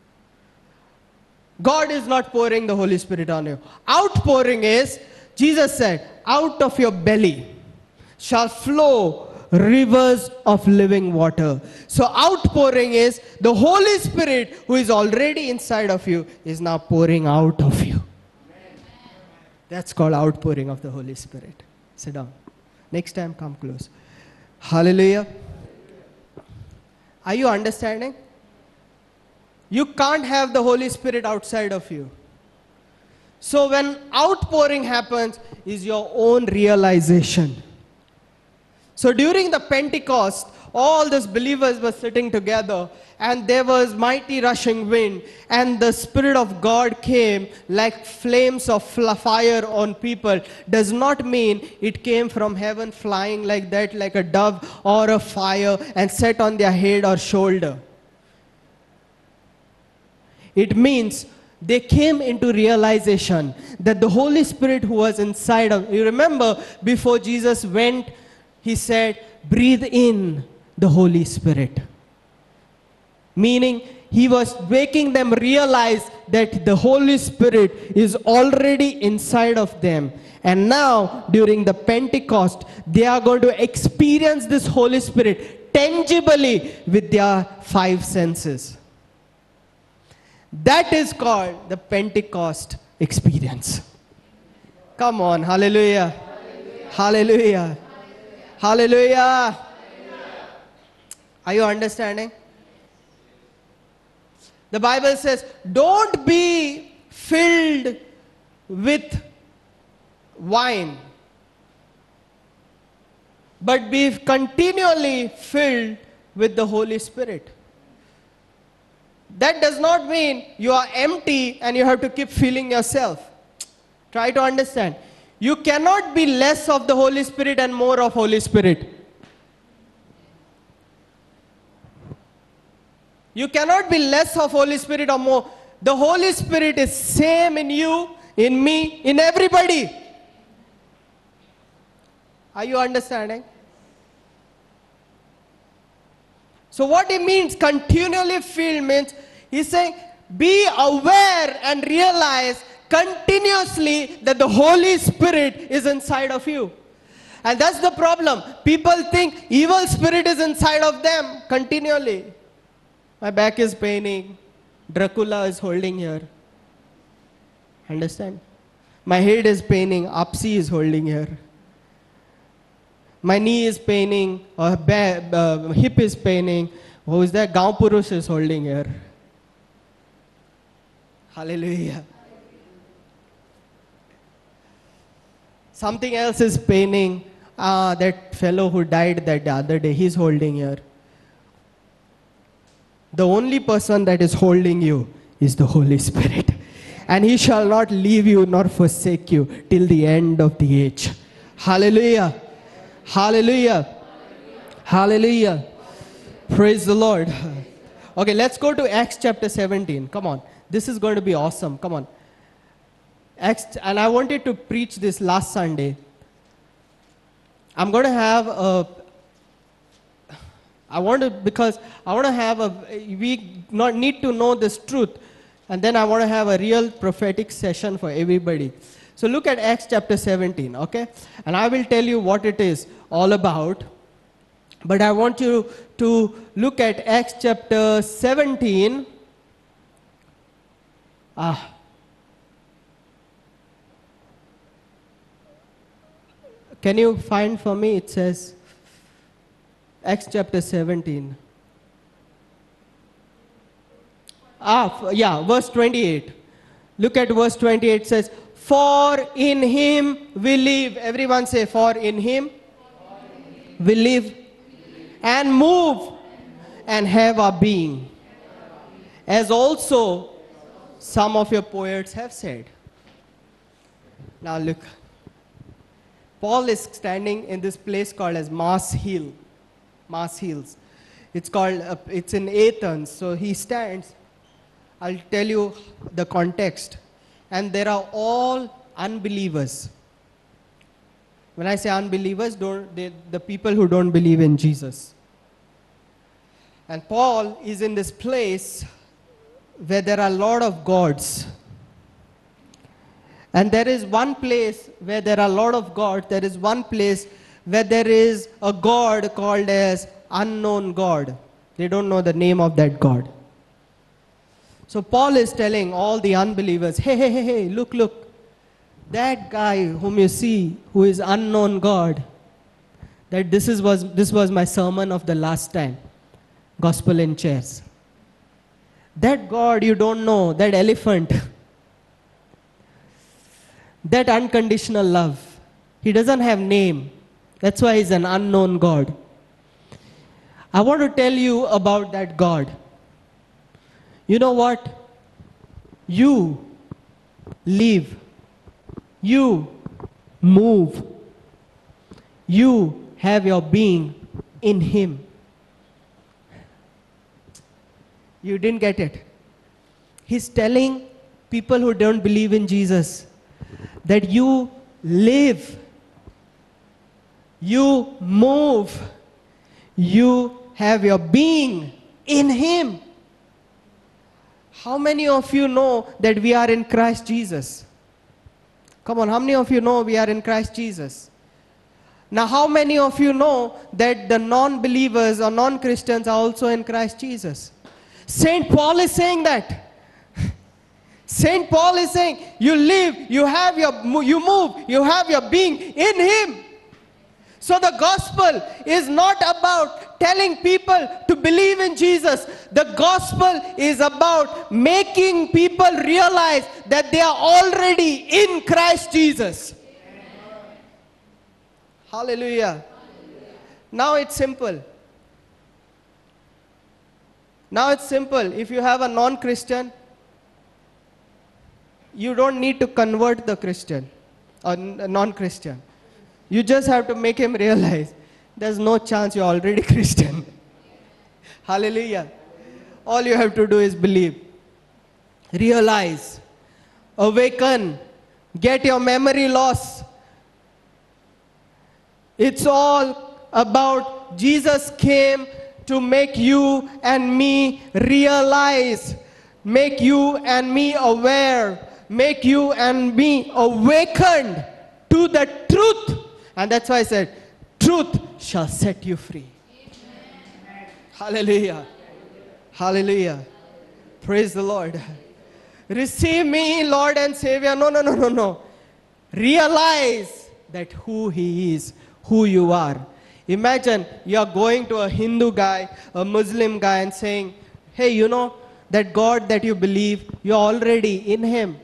God is not pouring the Holy Spirit on you. Outpouring is, Jesus said, out of your belly shall flow rivers of living water. So outpouring is the Holy Spirit who is already inside of you is now pouring out of you. That's called outpouring of the Holy Spirit. Sit down. Next time, come close. Hallelujah. Are you understanding? You can't have the Holy Spirit outside of you. So when outpouring happens, is your own realization. So during the Pentecost, all these believers were sitting together and there was mighty rushing wind and the Spirit of God came like flames of fire on people. Does not mean it came from heaven flying like that, like a dove or a fire and set on their head or shoulder. It means they came into realization that the Holy Spirit who was inside of you. Remember, before Jesus went, he said, breathe in the Holy Spirit. Meaning, he was making them realize that the Holy Spirit is already inside of them. And now, during the Pentecost, they are going to experience this Holy Spirit tangibly with their five senses. That is called the Pentecost experience. Come on, hallelujah. Hallelujah. Hallelujah. Hallelujah. Hallelujah. Are you understanding? The Bible says, don't be filled with wine, but be continually filled with the Holy Spirit. That does not mean you are empty and you have to keep filling yourself. Try to understand. You cannot be less of the Holy Spirit and more of Holy Spirit. You cannot be less of Holy Spirit or more. The Holy Spirit is same in you, in me, in everybody. Are you understanding? So what it means, continually filled, means he's saying, be aware and realize continuously that the Holy Spirit is inside of you. And that's the problem. People think evil spirit is inside of them continually. My back is paining. Dracula is holding here. Understand? My head is paining. Apsi is holding here. My knee is paining, or uh, hip is paining. Who is that? Gaon Purush is holding here. Hallelujah. Something else is paining. Ah, that fellow who died that the other day, he's holding here. The only person that is holding you is the Holy Spirit. And he shall not leave you nor forsake you till the end of the age. Hallelujah. Hallelujah. Hallelujah. Praise the Lord. Okay, let's go to Acts chapter seventeen. Come on. This is going to be awesome. Come on. Acts, and I wanted to preach this last Sunday. I'm going to have a, I want to, because I want to have a, we not need to know this truth. And then I want to have a real prophetic session for everybody. So look at Acts chapter seventeen, okay? And I will tell you what it is all about. But I want you to look at Acts chapter seventeen. Ah. Can you find for me? It says, Acts chapter seventeen. Ah, yeah, verse twenty-eight. Look at verse twenty-eight. It says, for in him we live. Everyone say, for in him we live and move and have our being. as also some of your poets have said. Now look, Paul is standing in this place called as Mars Hill, Mars Hills. It's called, uh, it's in Athens. So he stands. I'll tell you the context. And there are all unbelievers. When I say unbelievers, don't, they, the people who don't believe in Jesus. And Paul is in this place where there are a lot of gods. And there is one place where there are a lot of gods. There is one place where there is a God called as unknown God. They don't know the name of that God. So Paul is telling all the unbelievers, hey, hey, hey, hey, look, look. That guy whom you see, who is unknown God, that this, is, was, this was my sermon of the last time, Gospel in Chairs. That God you don't know, that elephant, that unconditional love, he doesn't have name. That's why he's an unknown God. I want to tell you about that God. You know what? You live. You move. You have your being in him. You didn't get it. He's telling people who don't believe in Jesus that you live, you move, you have your being in him. How many of you know that we are in Christ Jesus? Come on, how many of you know we are in Christ Jesus? Now, how many of you know that the non-believers or non-Christians are also in Christ Jesus? Saint Paul is saying that. Saint Paul is saying, you live, you have your, you move, you have your being in him. So the gospel is not about telling people to believe in Jesus. The gospel is about making people realize that they are already in Christ Jesus. Hallelujah. Hallelujah. Now it's simple. Now it's simple. If you have a non-Christian, you don't need to convert the Christian or non-Christian. You just have to make him realize there's no chance you're already Christian. Hallelujah. All you have to do is believe. Realize. Awaken. Get your memory loss. It's all about Jesus came to make you and me realize, make you and me aware, make you and me awakened to the truth. And that's why I said, truth shall set you free. Amen. Hallelujah. Hallelujah. Praise the Lord. Receive me, Lord and Savior. No, no, no, no, no. Realize that who he is, who you are. Imagine you are going to a Hindu guy, a Muslim guy, and saying, hey, you know, that God that you believe, you're already in him.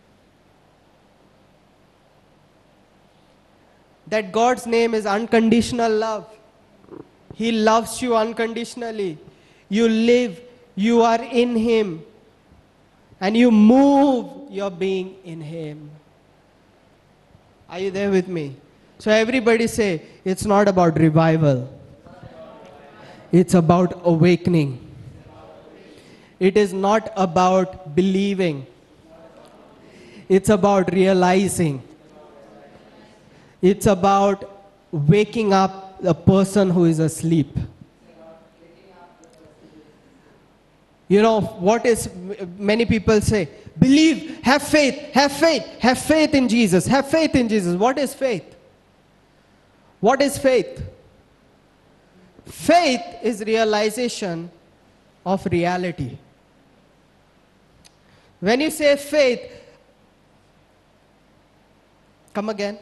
That God's name is unconditional love. He loves you unconditionally. You live, you are in him. And you move your being in him. Are you there with me? So everybody say, it's not about revival. It's about awakening. It is not about believing. It's about realizing. It's about waking up a person who is asleep. You know, what is, many people say, believe, have faith, have faith, have faith in Jesus, have faith in Jesus. What is faith? What is faith? Faith is realization of reality. When you say faith, come again.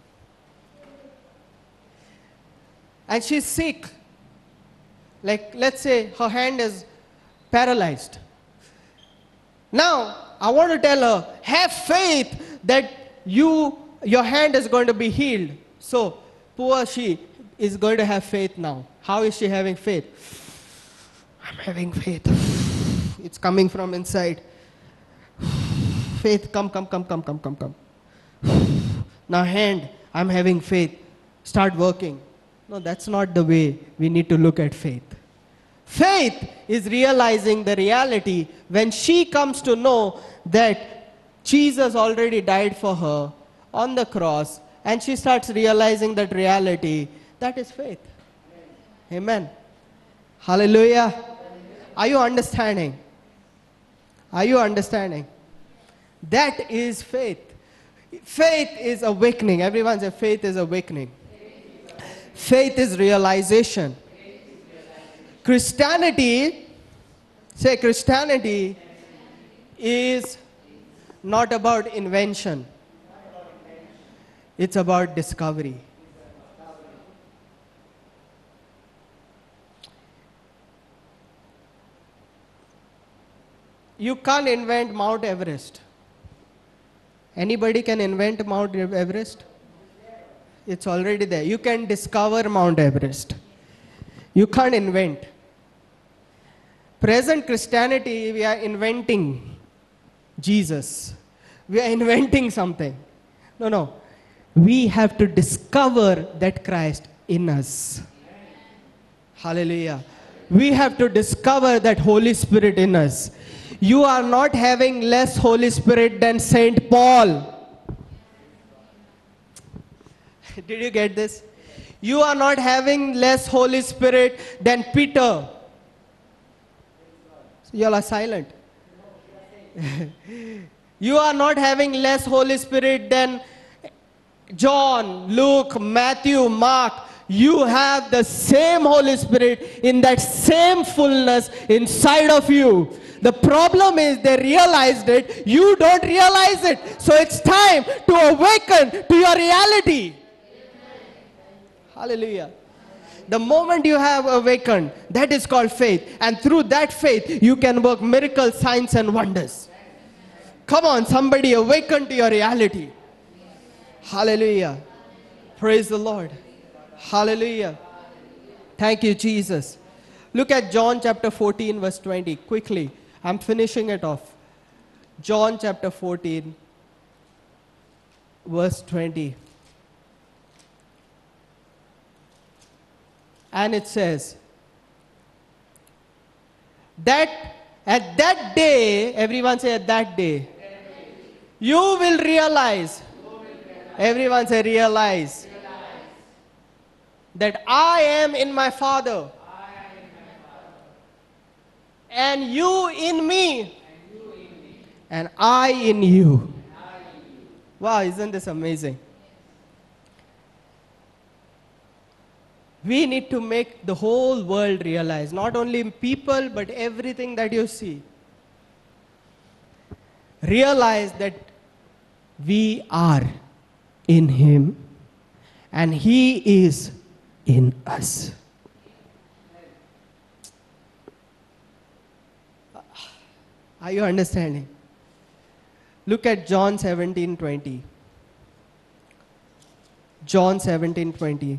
And she's sick. Like, let's say her hand is paralyzed. Now, I want to tell her, have faith that you, your hand is going to be healed. So, poor she is going to have faith now. How is she having faith? I'm having faith. It's coming from inside. Faith, come, come, come, come, come, come, come. Now hand, I'm having faith. Start working. No, that's not the way we need to look at faith. Faith is realizing the reality when she comes to know that Jesus already died for her on the cross, and she starts realizing that reality. That is faith. Amen. Hallelujah. Are you understanding? Are you understanding? That is faith. Faith is awakening. Everyone say faith is awakening. Faith is realization. Christianity, say Christianity is not about invention. It's about discovery. You can't invent Mount Everest. Anybody can invent Mount Everest? It's already there. You can discover Mount Everest. You can't invent. Present Christianity, we are inventing Jesus. We are inventing something. No, no. We have to discover that Christ in us. Hallelujah. We have to discover that Holy Spirit in us. You are not having less Holy Spirit than Saint Paul. Did you get this? You are not having less Holy Spirit than Peter. You all are silent. You are not having less Holy Spirit than John, Luke, Matthew, Mark. You have the same Holy Spirit in that same fullness inside of you. The problem is they realized it, you don't realize it. So it's time to awaken to your reality. Hallelujah. The moment you have awakened, that is called faith. And through that faith, you can work miracles, signs and wonders. Come on, somebody awaken to your reality. Hallelujah. Praise the Lord. Hallelujah. Thank you, Jesus. Look at John chapter fourteen, verse twenty. Quickly. I'm finishing it off. John chapter fourteen, verse twenty. And it says, that at that day, everyone say at that day, you will realize, everyone say realize, that I am in my Father, and you in me, and I in you. Wow, isn't this amazing? We need to make the whole world realize, not only people, but everything that you see. Realize that we are in Him, and He is in us. Are you understanding? Look at John seventeen twenty. John seventeen twenty.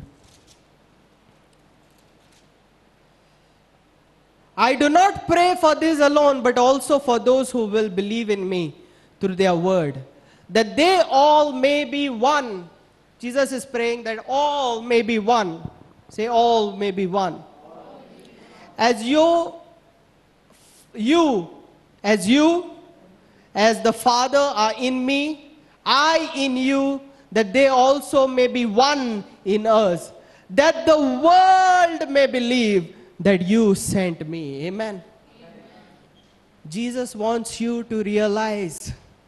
I do not pray for this alone, but also for those who will believe in me through their word, that they all may be one. Jesus is praying that all may be one. Say all may be one. As you, you, as you, as the Father are in me, I in you, that they also may be one in us, that the world may believe that you sent me. Amen. Amen. Jesus wants you to realize,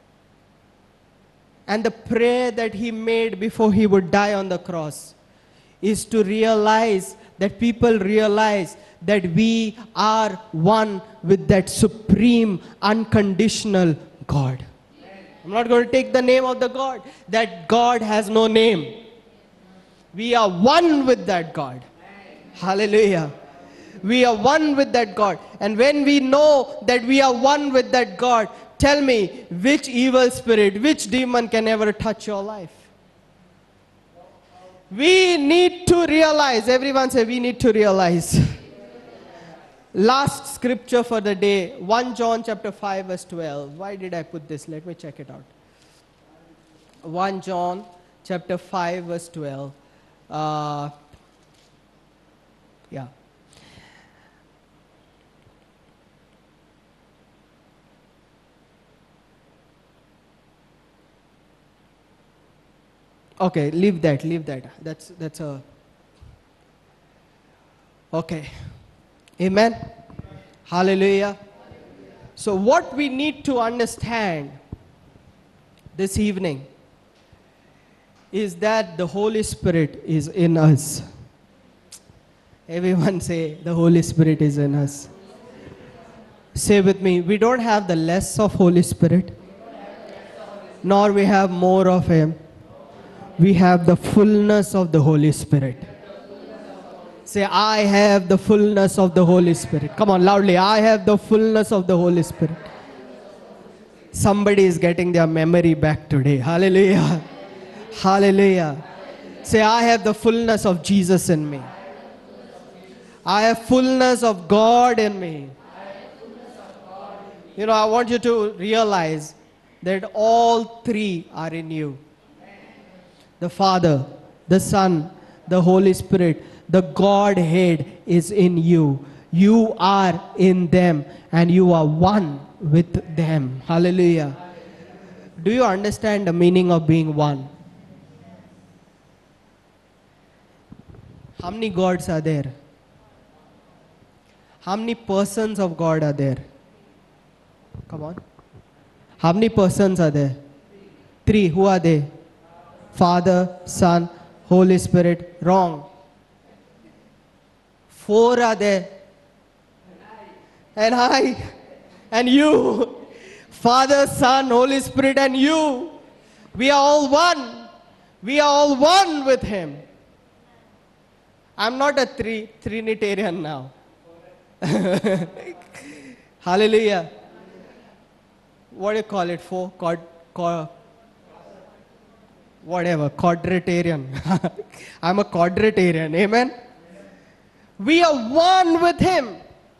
and the prayer that He made before He would die on the cross is to realize, that people realize that we are one with that supreme, unconditional God. Amen. I'm not going to take the name of the God. That God has no name. We are one with that God. Amen. Hallelujah. We are one with that God. And when we know that we are one with that God, tell me, which evil spirit, which demon can ever touch your life? We need to realize, everyone say we need to realize. Last scripture for the day, First John chapter five verse twelve. Why did I put this? Let me check it out. First John chapter five verse twelve. Uh, yeah. Okay, leave that, leave that. That's that's a okay. Amen. Amen. Hallelujah. So what we need to understand this evening is that the Holy Spirit is in us. Everyone say, the Holy Spirit is in us. Say with me, we don't have the less of Holy Spirit, nor we have more of Him. We have the fullness of the Holy Spirit. Say, I have the fullness of the Holy Spirit. Come on, loudly. I have the fullness of the Holy Spirit. Somebody is getting their memory back today. Hallelujah. Hallelujah. Say, I have the fullness of Jesus in me. I have fullness of God in me. You know, I want you to realize that all three are in you. The Father, the Son, the Holy Spirit, the Godhead is in you. You are in them and you are one with them. Hallelujah. Do you understand the meaning of being one? How many gods are there? How many persons of God are there? Come on. How many persons are there? Three. Who are they? Father, Son, Holy Spirit. Wrong. Four are there. And I. And you. Father, Son, Holy Spirit and you. We are all one. We are all one with Him. I'm not a three, Trinitarian now. Hallelujah. What do you call it? Four? Quad, quad, whatever. Quadratarian. I'm a quadratarian. Amen. We are one with Him.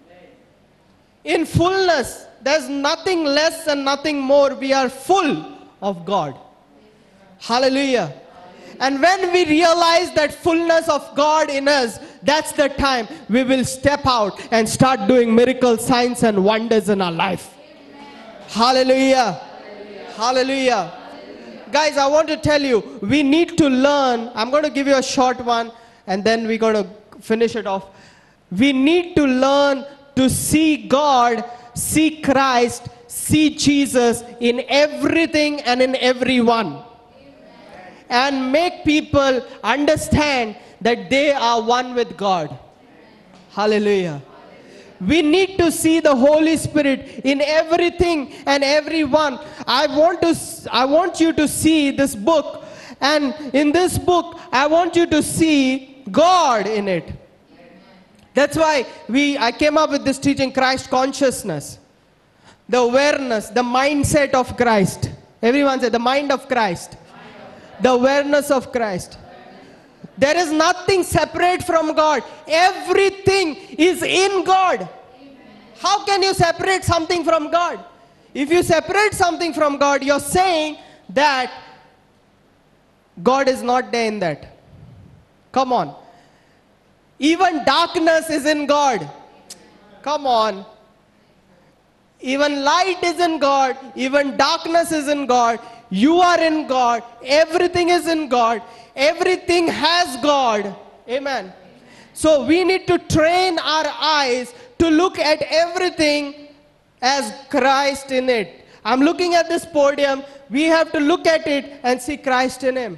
In fullness. There's nothing less and nothing more. We are full of God. Hallelujah. And when we realize that fullness of God in us, that's the time we will step out and start doing miracles, signs and wonders in our life. Hallelujah. Hallelujah. Hallelujah. Hallelujah. Guys, I want to tell you, we need to learn. I'm going to give you a short one and then we're going to finish it off. We need to learn to see God, see Christ, see Jesus in everything and in everyone. And make people understand that they are one with God. Hallelujah. We need to see the Holy Spirit in everything and everyone. I want to, I want you to see this book. And in this book, I want you to see God in it. That's why we, I came up with this teaching, Christ consciousness. The awareness, the mindset of Christ. Everyone say, the mind of Christ. The awareness of Christ. There is nothing separate from God. Everything is in God. How can you separate something from God? If you separate something from God, you're saying that God is not there in that. Come on. Even darkness is in God. Come on. Even light is in God. Even darkness is in God. You are in God. Everything is in God. Everything has God. Amen. So we need to train our eyes to look at everything as Christ in it. I'm looking at this podium. We have to look at it and see Christ in Him.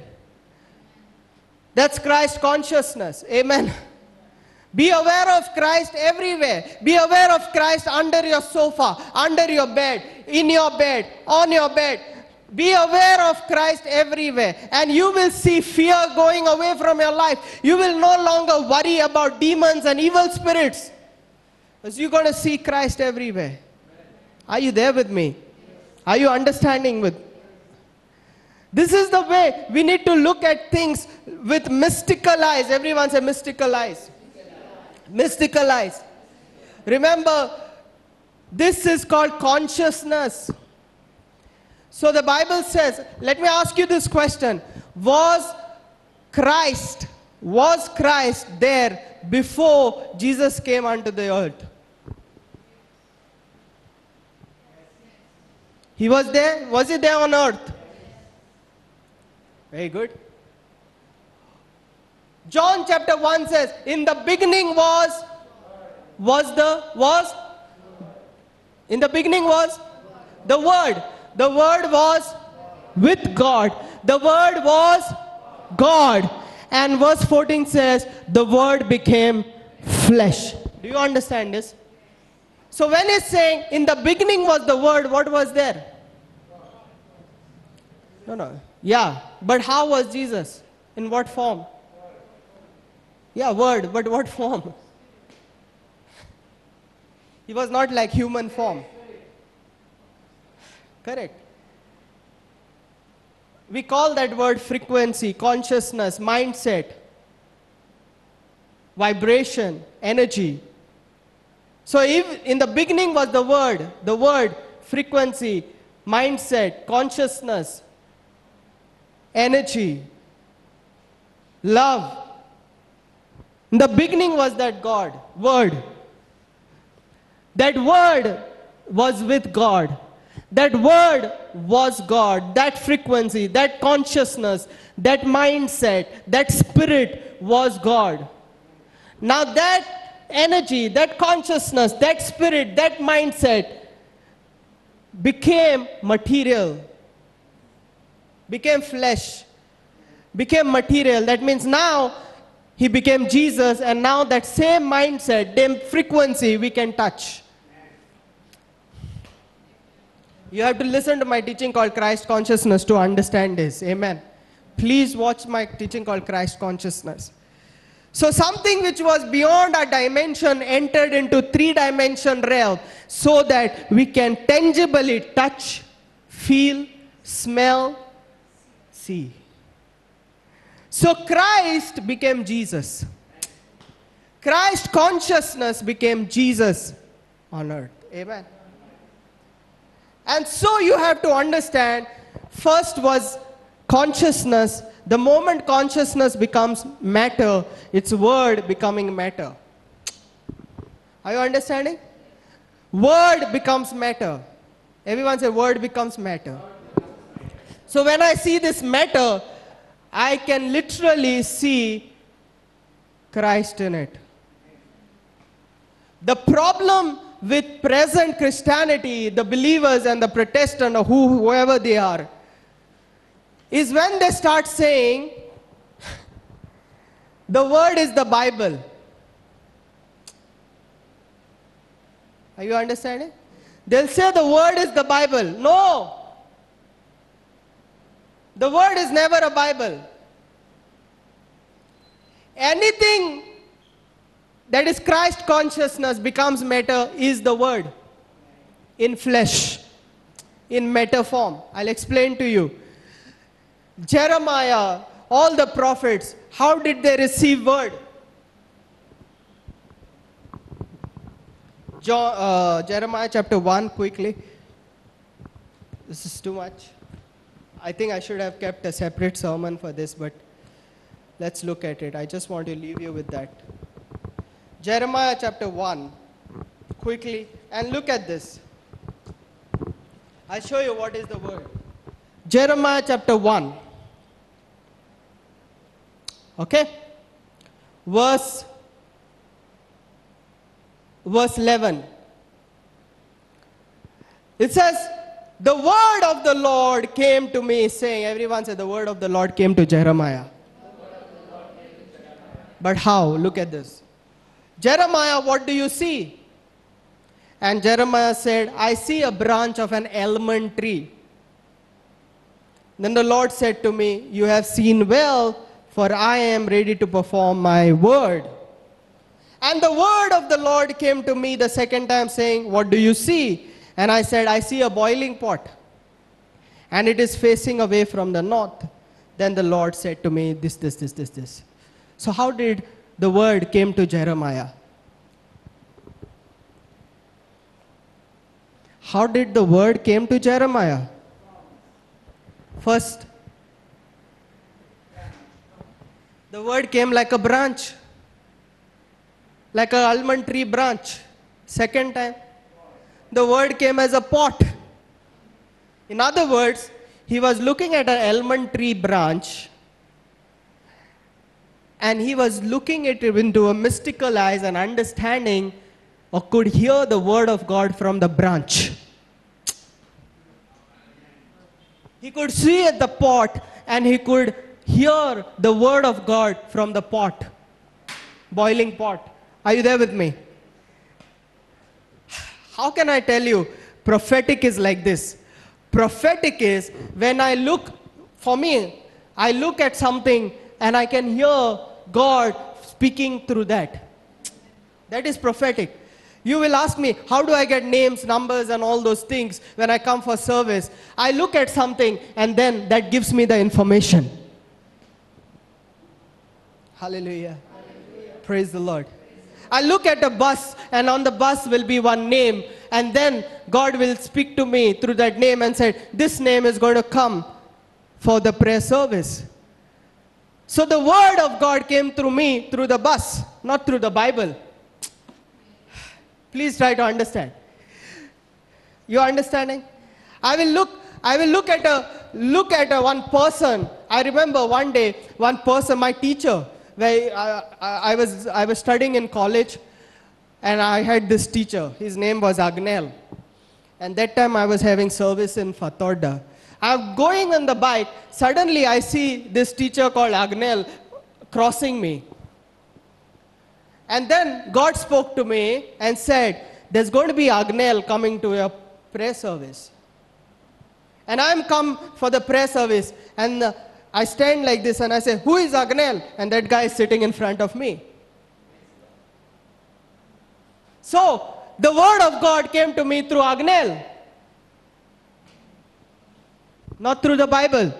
That's Christ consciousness. Amen. Be aware of Christ everywhere. Be aware of Christ under your sofa, under your bed, in your bed, on your bed. Be aware of Christ everywhere. And you will see fear going away from your life. You will no longer worry about demons and evil spirits. Because you're going to see Christ everywhere. Are you there with me? Are you understanding with? This is the way we need to look at things with mystical eyes. Everyone say mystical eyes. Mystical eyes. Remember, this is called consciousness. So the Bible says, let me ask you this question. Was Christ, was Christ there before Jesus came onto the earth? He was there? Was he there on earth? Very good. John chapter one says, in the beginning was, was the, was, in the beginning was the Word. The Word was with God. The Word was God. And verse fourteen says, the Word became flesh. Do you understand this? So when it's saying, in the beginning was the Word, what was there? No, no. Yeah, but how was Jesus? In what form? Yeah, Word, but what form? He was not like human form. Correct. We call that word frequency, consciousness, mindset, vibration, energy. So if in the beginning was the word, the word, frequency, mindset, consciousness, energy, love. In the beginning was that God, word. That word was with God. That word was God. That frequency, that consciousness, that mindset, that spirit was God. Now that energy, that consciousness, that spirit, that mindset became material, became flesh, became material. That means now he became Jesus, and now that same mindset, same frequency we can touch. You have to listen to my teaching called Christ Consciousness to understand this. Amen. Please watch my teaching called Christ Consciousness. So something which was beyond our dimension entered into three-dimension realm so that we can tangibly touch, feel, smell, see. So Christ became Jesus. Christ consciousness became Jesus on earth. Amen. And so you have to understand, first was consciousness. The moment consciousness becomes matter, it's word becoming matter. Are you understanding? Word becomes matter. Everyone say word becomes matter. So when I see this matter, I can literally see Christ in it. The problem with present Christianity, the believers and the Protestant or who, whoever they are, is when they start saying, the word is the Bible. Are you understanding? They'll say the word is the Bible. No. The word is never a Bible. Anything that is Christ consciousness becomes matter is the word in flesh, in matter form. I'll explain to you. Jeremiah, all the prophets, how did they receive word? John, uh, Jeremiah chapter one, quickly. This is too much. I think I should have kept a separate sermon for this, but let's look at it. I just want to leave you with that. Jeremiah chapter one, quickly, and look at this. I'll show you what is the word. Jeremiah chapter one. Okay? Verse, verse eleven. It says, the word of the Lord came to me, saying, everyone said the word of the Lord came to Jeremiah. But how? Look at this. Jeremiah, what do you see? And Jeremiah said, I see a branch of an almond tree. Then the Lord said to me, you have seen well, for I am ready to perform my word. And the word of the Lord came to me the second time, saying, what do you see? And I said, I see a boiling pot, and it is facing away from the north. Then the Lord said to me, this, this, this, this, this. So how did the word came to Jeremiah? How did the word came to Jeremiah? First, the word came like a branch, like an almond tree branch. Second time, the word came as a pot. In other words, he was looking at an almond tree branch, and he was looking at it into a mystical eyes and understanding, or could hear the word of God from the branch. He could see at the pot, and he could hear the word of God from the pot, boiling pot. Are you there with me? How can I tell you? Prophetic is like this. Prophetic is when I look, for me, I look at something and I can hear God speaking through that. That is prophetic. You will ask me, how do I get names, numbers, and all those things when I come for service? I look at something and then that gives me the information. Hallelujah. Hallelujah. Praise the Lord. I look at a bus, and on the bus will be one name, and then God will speak to me through that name and say, this name is going to come for the prayer service. So the word of God came through me through the bus, not through the Bible. Please try to understand. You are understanding? I will look, I will look at a look at a one person. I remember one day, one person, my teacher, where I, I, I was I was studying in college, and I had this teacher. His name was Agnel. And that time I was having service in Fatorda. I'm going on the bike. Suddenly I see this teacher called Agnel crossing me. And then God spoke to me and said, there's going to be Agnel coming to your prayer service. And I'm come for the prayer service. And uh, I stand like this and I say, who is Agnel? And that guy is sitting in front of me. So, the word of God came to me through Agnel. Not through the Bible.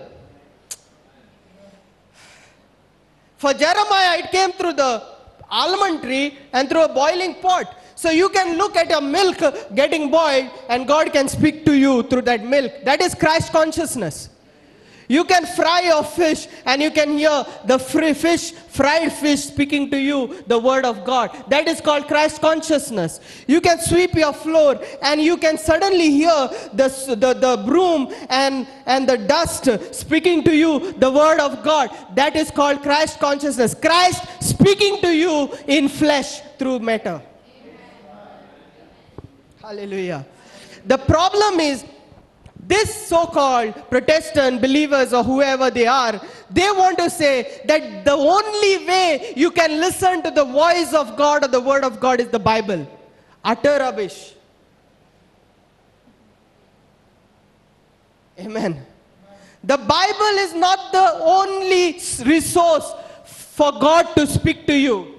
For Jeremiah, it came through the almond tree and through a boiling pot. So you can look at your milk getting boiled and God can speak to you through that milk. That is Christ consciousness. You can fry your fish and you can hear the free fish, fried fish speaking to you the word of God. That is called Christ consciousness. You can sweep your floor and you can suddenly hear the, the, the broom and, and the dust speaking to you the word of God. That is called Christ consciousness. Christ speaking to you in flesh through matter. Hallelujah. The problem is, this so-called Protestant believers or whoever they are, they want to say that the only way you can listen to the voice of God or the word of God is the Bible. Utter rubbish. Amen. The Bible is not the only resource for God to speak to you.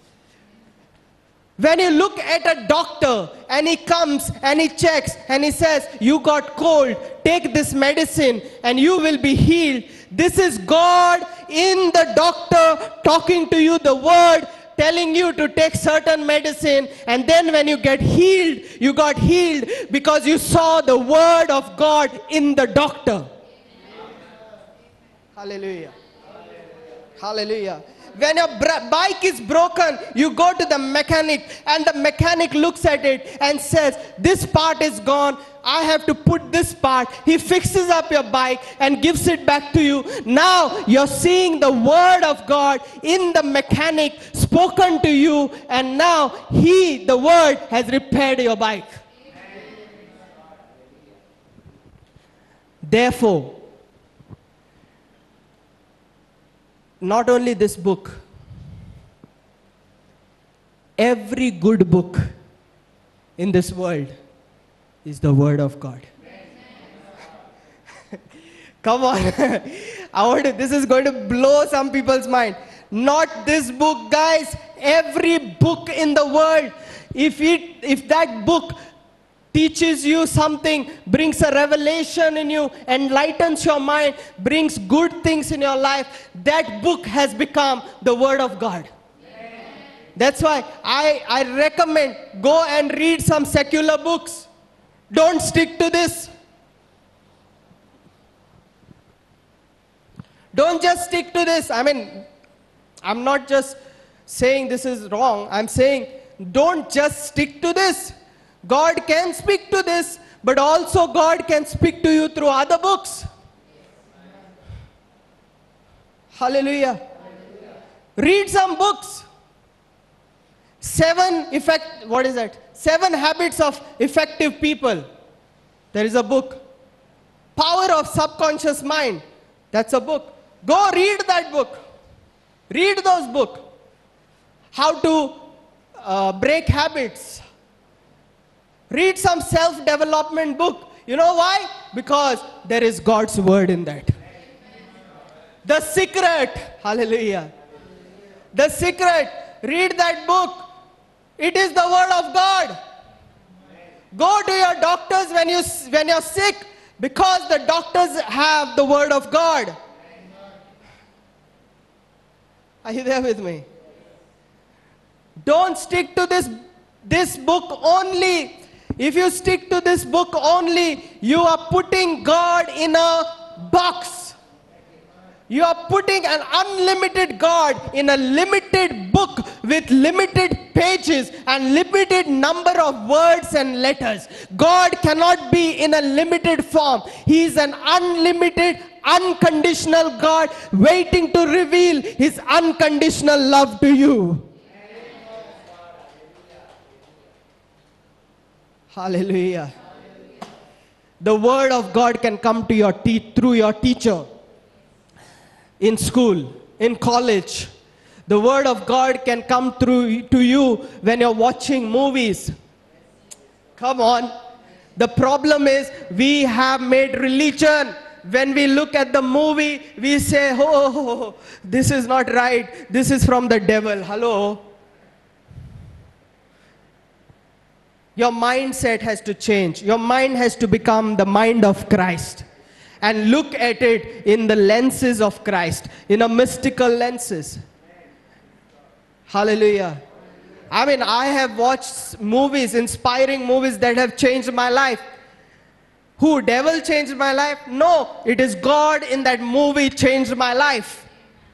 When you look at a doctor and he comes and he checks and he says, you got cold, take this medicine and you will be healed. This is God in the doctor talking to you the word, telling you to take certain medicine, and then when you get healed, you got healed because you saw the word of God in the doctor. Hallelujah. Hallelujah. When your bike is broken, you go to the mechanic and the mechanic looks at it and says, this part is gone, I have to put this part. He fixes up your bike and gives it back to you. Now you're seeing the word of God in the mechanic spoken to you, and now he, the word, has repaired your bike. Therefore, not only this book, every good book in this world is the word of God. Come on. I want to, this is going to blow some people's mind. Not this book, guys. Every book in the world. If it, if that book teaches you something, brings a revelation in you, enlightens your mind, brings good things in your life, that book has become the word of God. Amen. That's why I, I recommend go and read some secular books. Don't stick to this. Don't just stick to this. I mean, I'm not just saying this is wrong. I'm saying don't just stick to this. God can speak to this, but also God can speak to you through other books. Hallelujah. Hallelujah. Read some books. Seven effect, what is that? Seven habits of effective people. There is a book. Power of subconscious mind. That's a book. Go read that book. Read those books. How to uh, break habits. Read some self-development book. You know why? Because there is God's word in that. The Secret. Hallelujah. The Secret. Read that book. It is the word of God. Go to your doctors when, you, when you're sick, because the doctors have the word of God. Are you there with me? Don't stick to this, this book only. If you stick to this book only, you are putting God in a box. You are putting an unlimited God in a limited book with limited pages and limited number of words and letters. God cannot be in a limited form. He is an unlimited, unconditional God waiting to reveal His unconditional love to you. Hallelujah. The word of God can come to your te- through your teacher. In school, in college, the word of God can come through to you when you're watching movies. Come on. The problem is we have made religion. When we look at the movie, we say, oh, this is not right. This is from the devil. Hello. Your mindset has to change. Your mind has to become the mind of Christ. And look at it in the lenses of Christ, in a mystical lenses. Hallelujah. I mean, I have watched movies, inspiring movies that have changed my life. Who? Devil changed my life? No, it is God in that movie changed my life.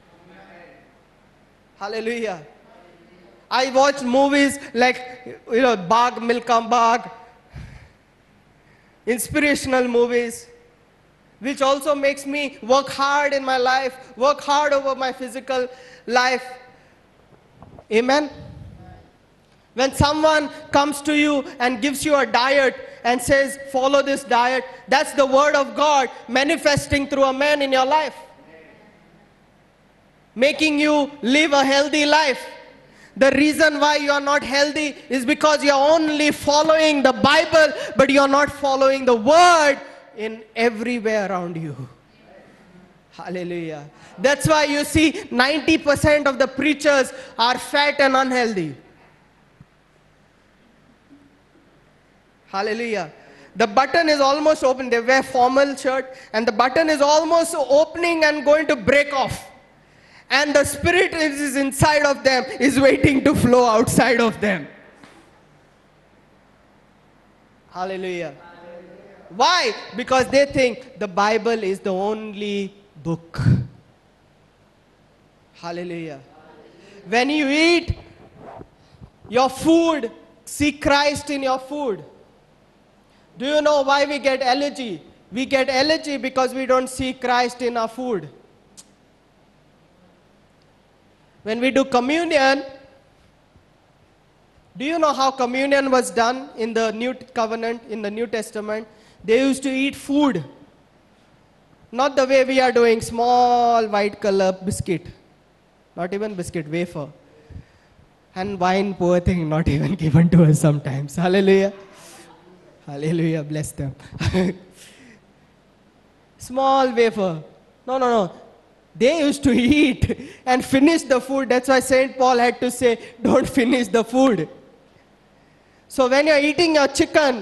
Hallelujah. I watch movies like, you know, Bagh Milka Bagh, inspirational movies, which also makes me work hard in my life, work hard over my physical life. Amen? When someone comes to you and gives you a diet and says, follow this diet, that's the word of God manifesting through a man in your life. Making you live a healthy life. The reason why you are not healthy is because you are only following the Bible, but you are not following the word in everywhere around you. Hallelujah. That's why you see ninety percent of the preachers are fat and unhealthy. Hallelujah. The button is almost open. They wear formal shirt and the button is almost opening and going to break off. And the spirit is inside of them, is waiting to flow outside of them. Hallelujah. Why? Because they think the Bible is the only book. Hallelujah. When you eat your food, see Christ in your food. Do you know why we get allergy? We get allergy because we don't see Christ in our food. When we do communion, do you know how communion was done in the New Covenant, in the New Testament? They used to eat food. Not the way we are doing, small white color biscuit. Not even biscuit, wafer. And wine, poor thing, not even given to us sometimes. Hallelujah. Hallelujah, bless them. Small wafer. No, no, no. They used to eat and finish the food. That's why Saint Paul had to say, don't finish the food. So when you're eating your chicken,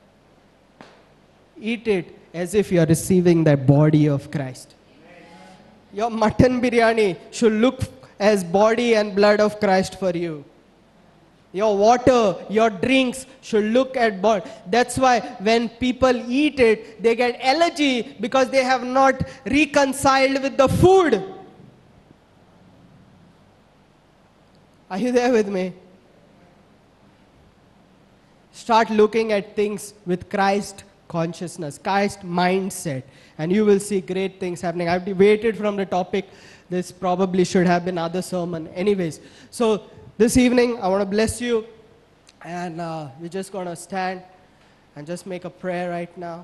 eat it as if you are receiving the body of Christ. Your mutton biryani should look as body and blood of Christ for you. Your water, your drinks should look at God. That's why when people eat it, they get allergy because they have not reconciled with the food. Are you there with me? Start looking at things with Christ consciousness, Christ mindset, and you will see great things happening. I've deviated from the topic. This probably should have been other sermon. Anyways, so this evening I want to bless you, and uh, we're just going to stand and just make a prayer right now.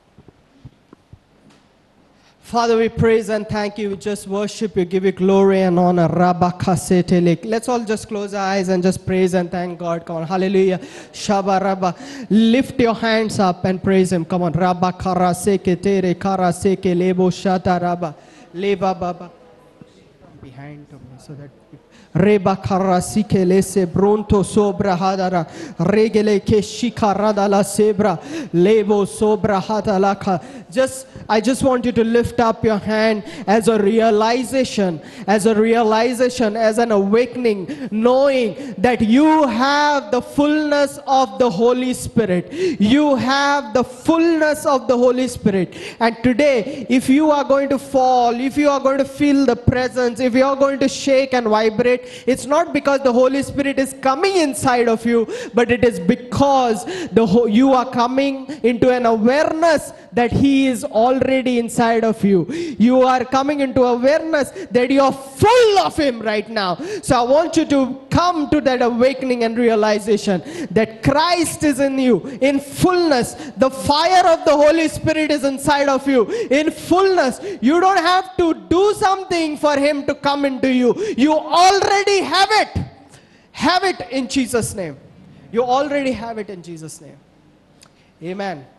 Father, we praise and thank you. We just worship you, give you glory and honor. Let's all just close our eyes and just praise and thank God. Come on, hallelujah. Shabba Rabba. Lift your hands up and praise him. Come on. Rabba karaseke tere karaseke lebo shata rabba. Leba baba. Behind me so that Reba karasike lese bronto sobra hadara regele ke shikarada la sebra lebo sobra hadalaka. Just I just want you to lift up your hand as a realization, as a realization, as an awakening, knowing that you have the fullness of the Holy Spirit. You have the fullness of the Holy Spirit. And today, if you are going to fall, if you are going to feel the presence, if you are going to shake and vibrate, it's not because the Holy Spirit is coming inside of you, but it is because the you are coming into an awareness that He is already inside of you. You are coming into awareness that you are full of Him right now. So I want you to come to that awakening and realization that Christ is in you in fullness. The fire of the Holy Spirit is inside of you in fullness. You don't have to do something for Him to come into you. You already have it. Have it in Jesus' name. You already have it in Jesus' name. Amen.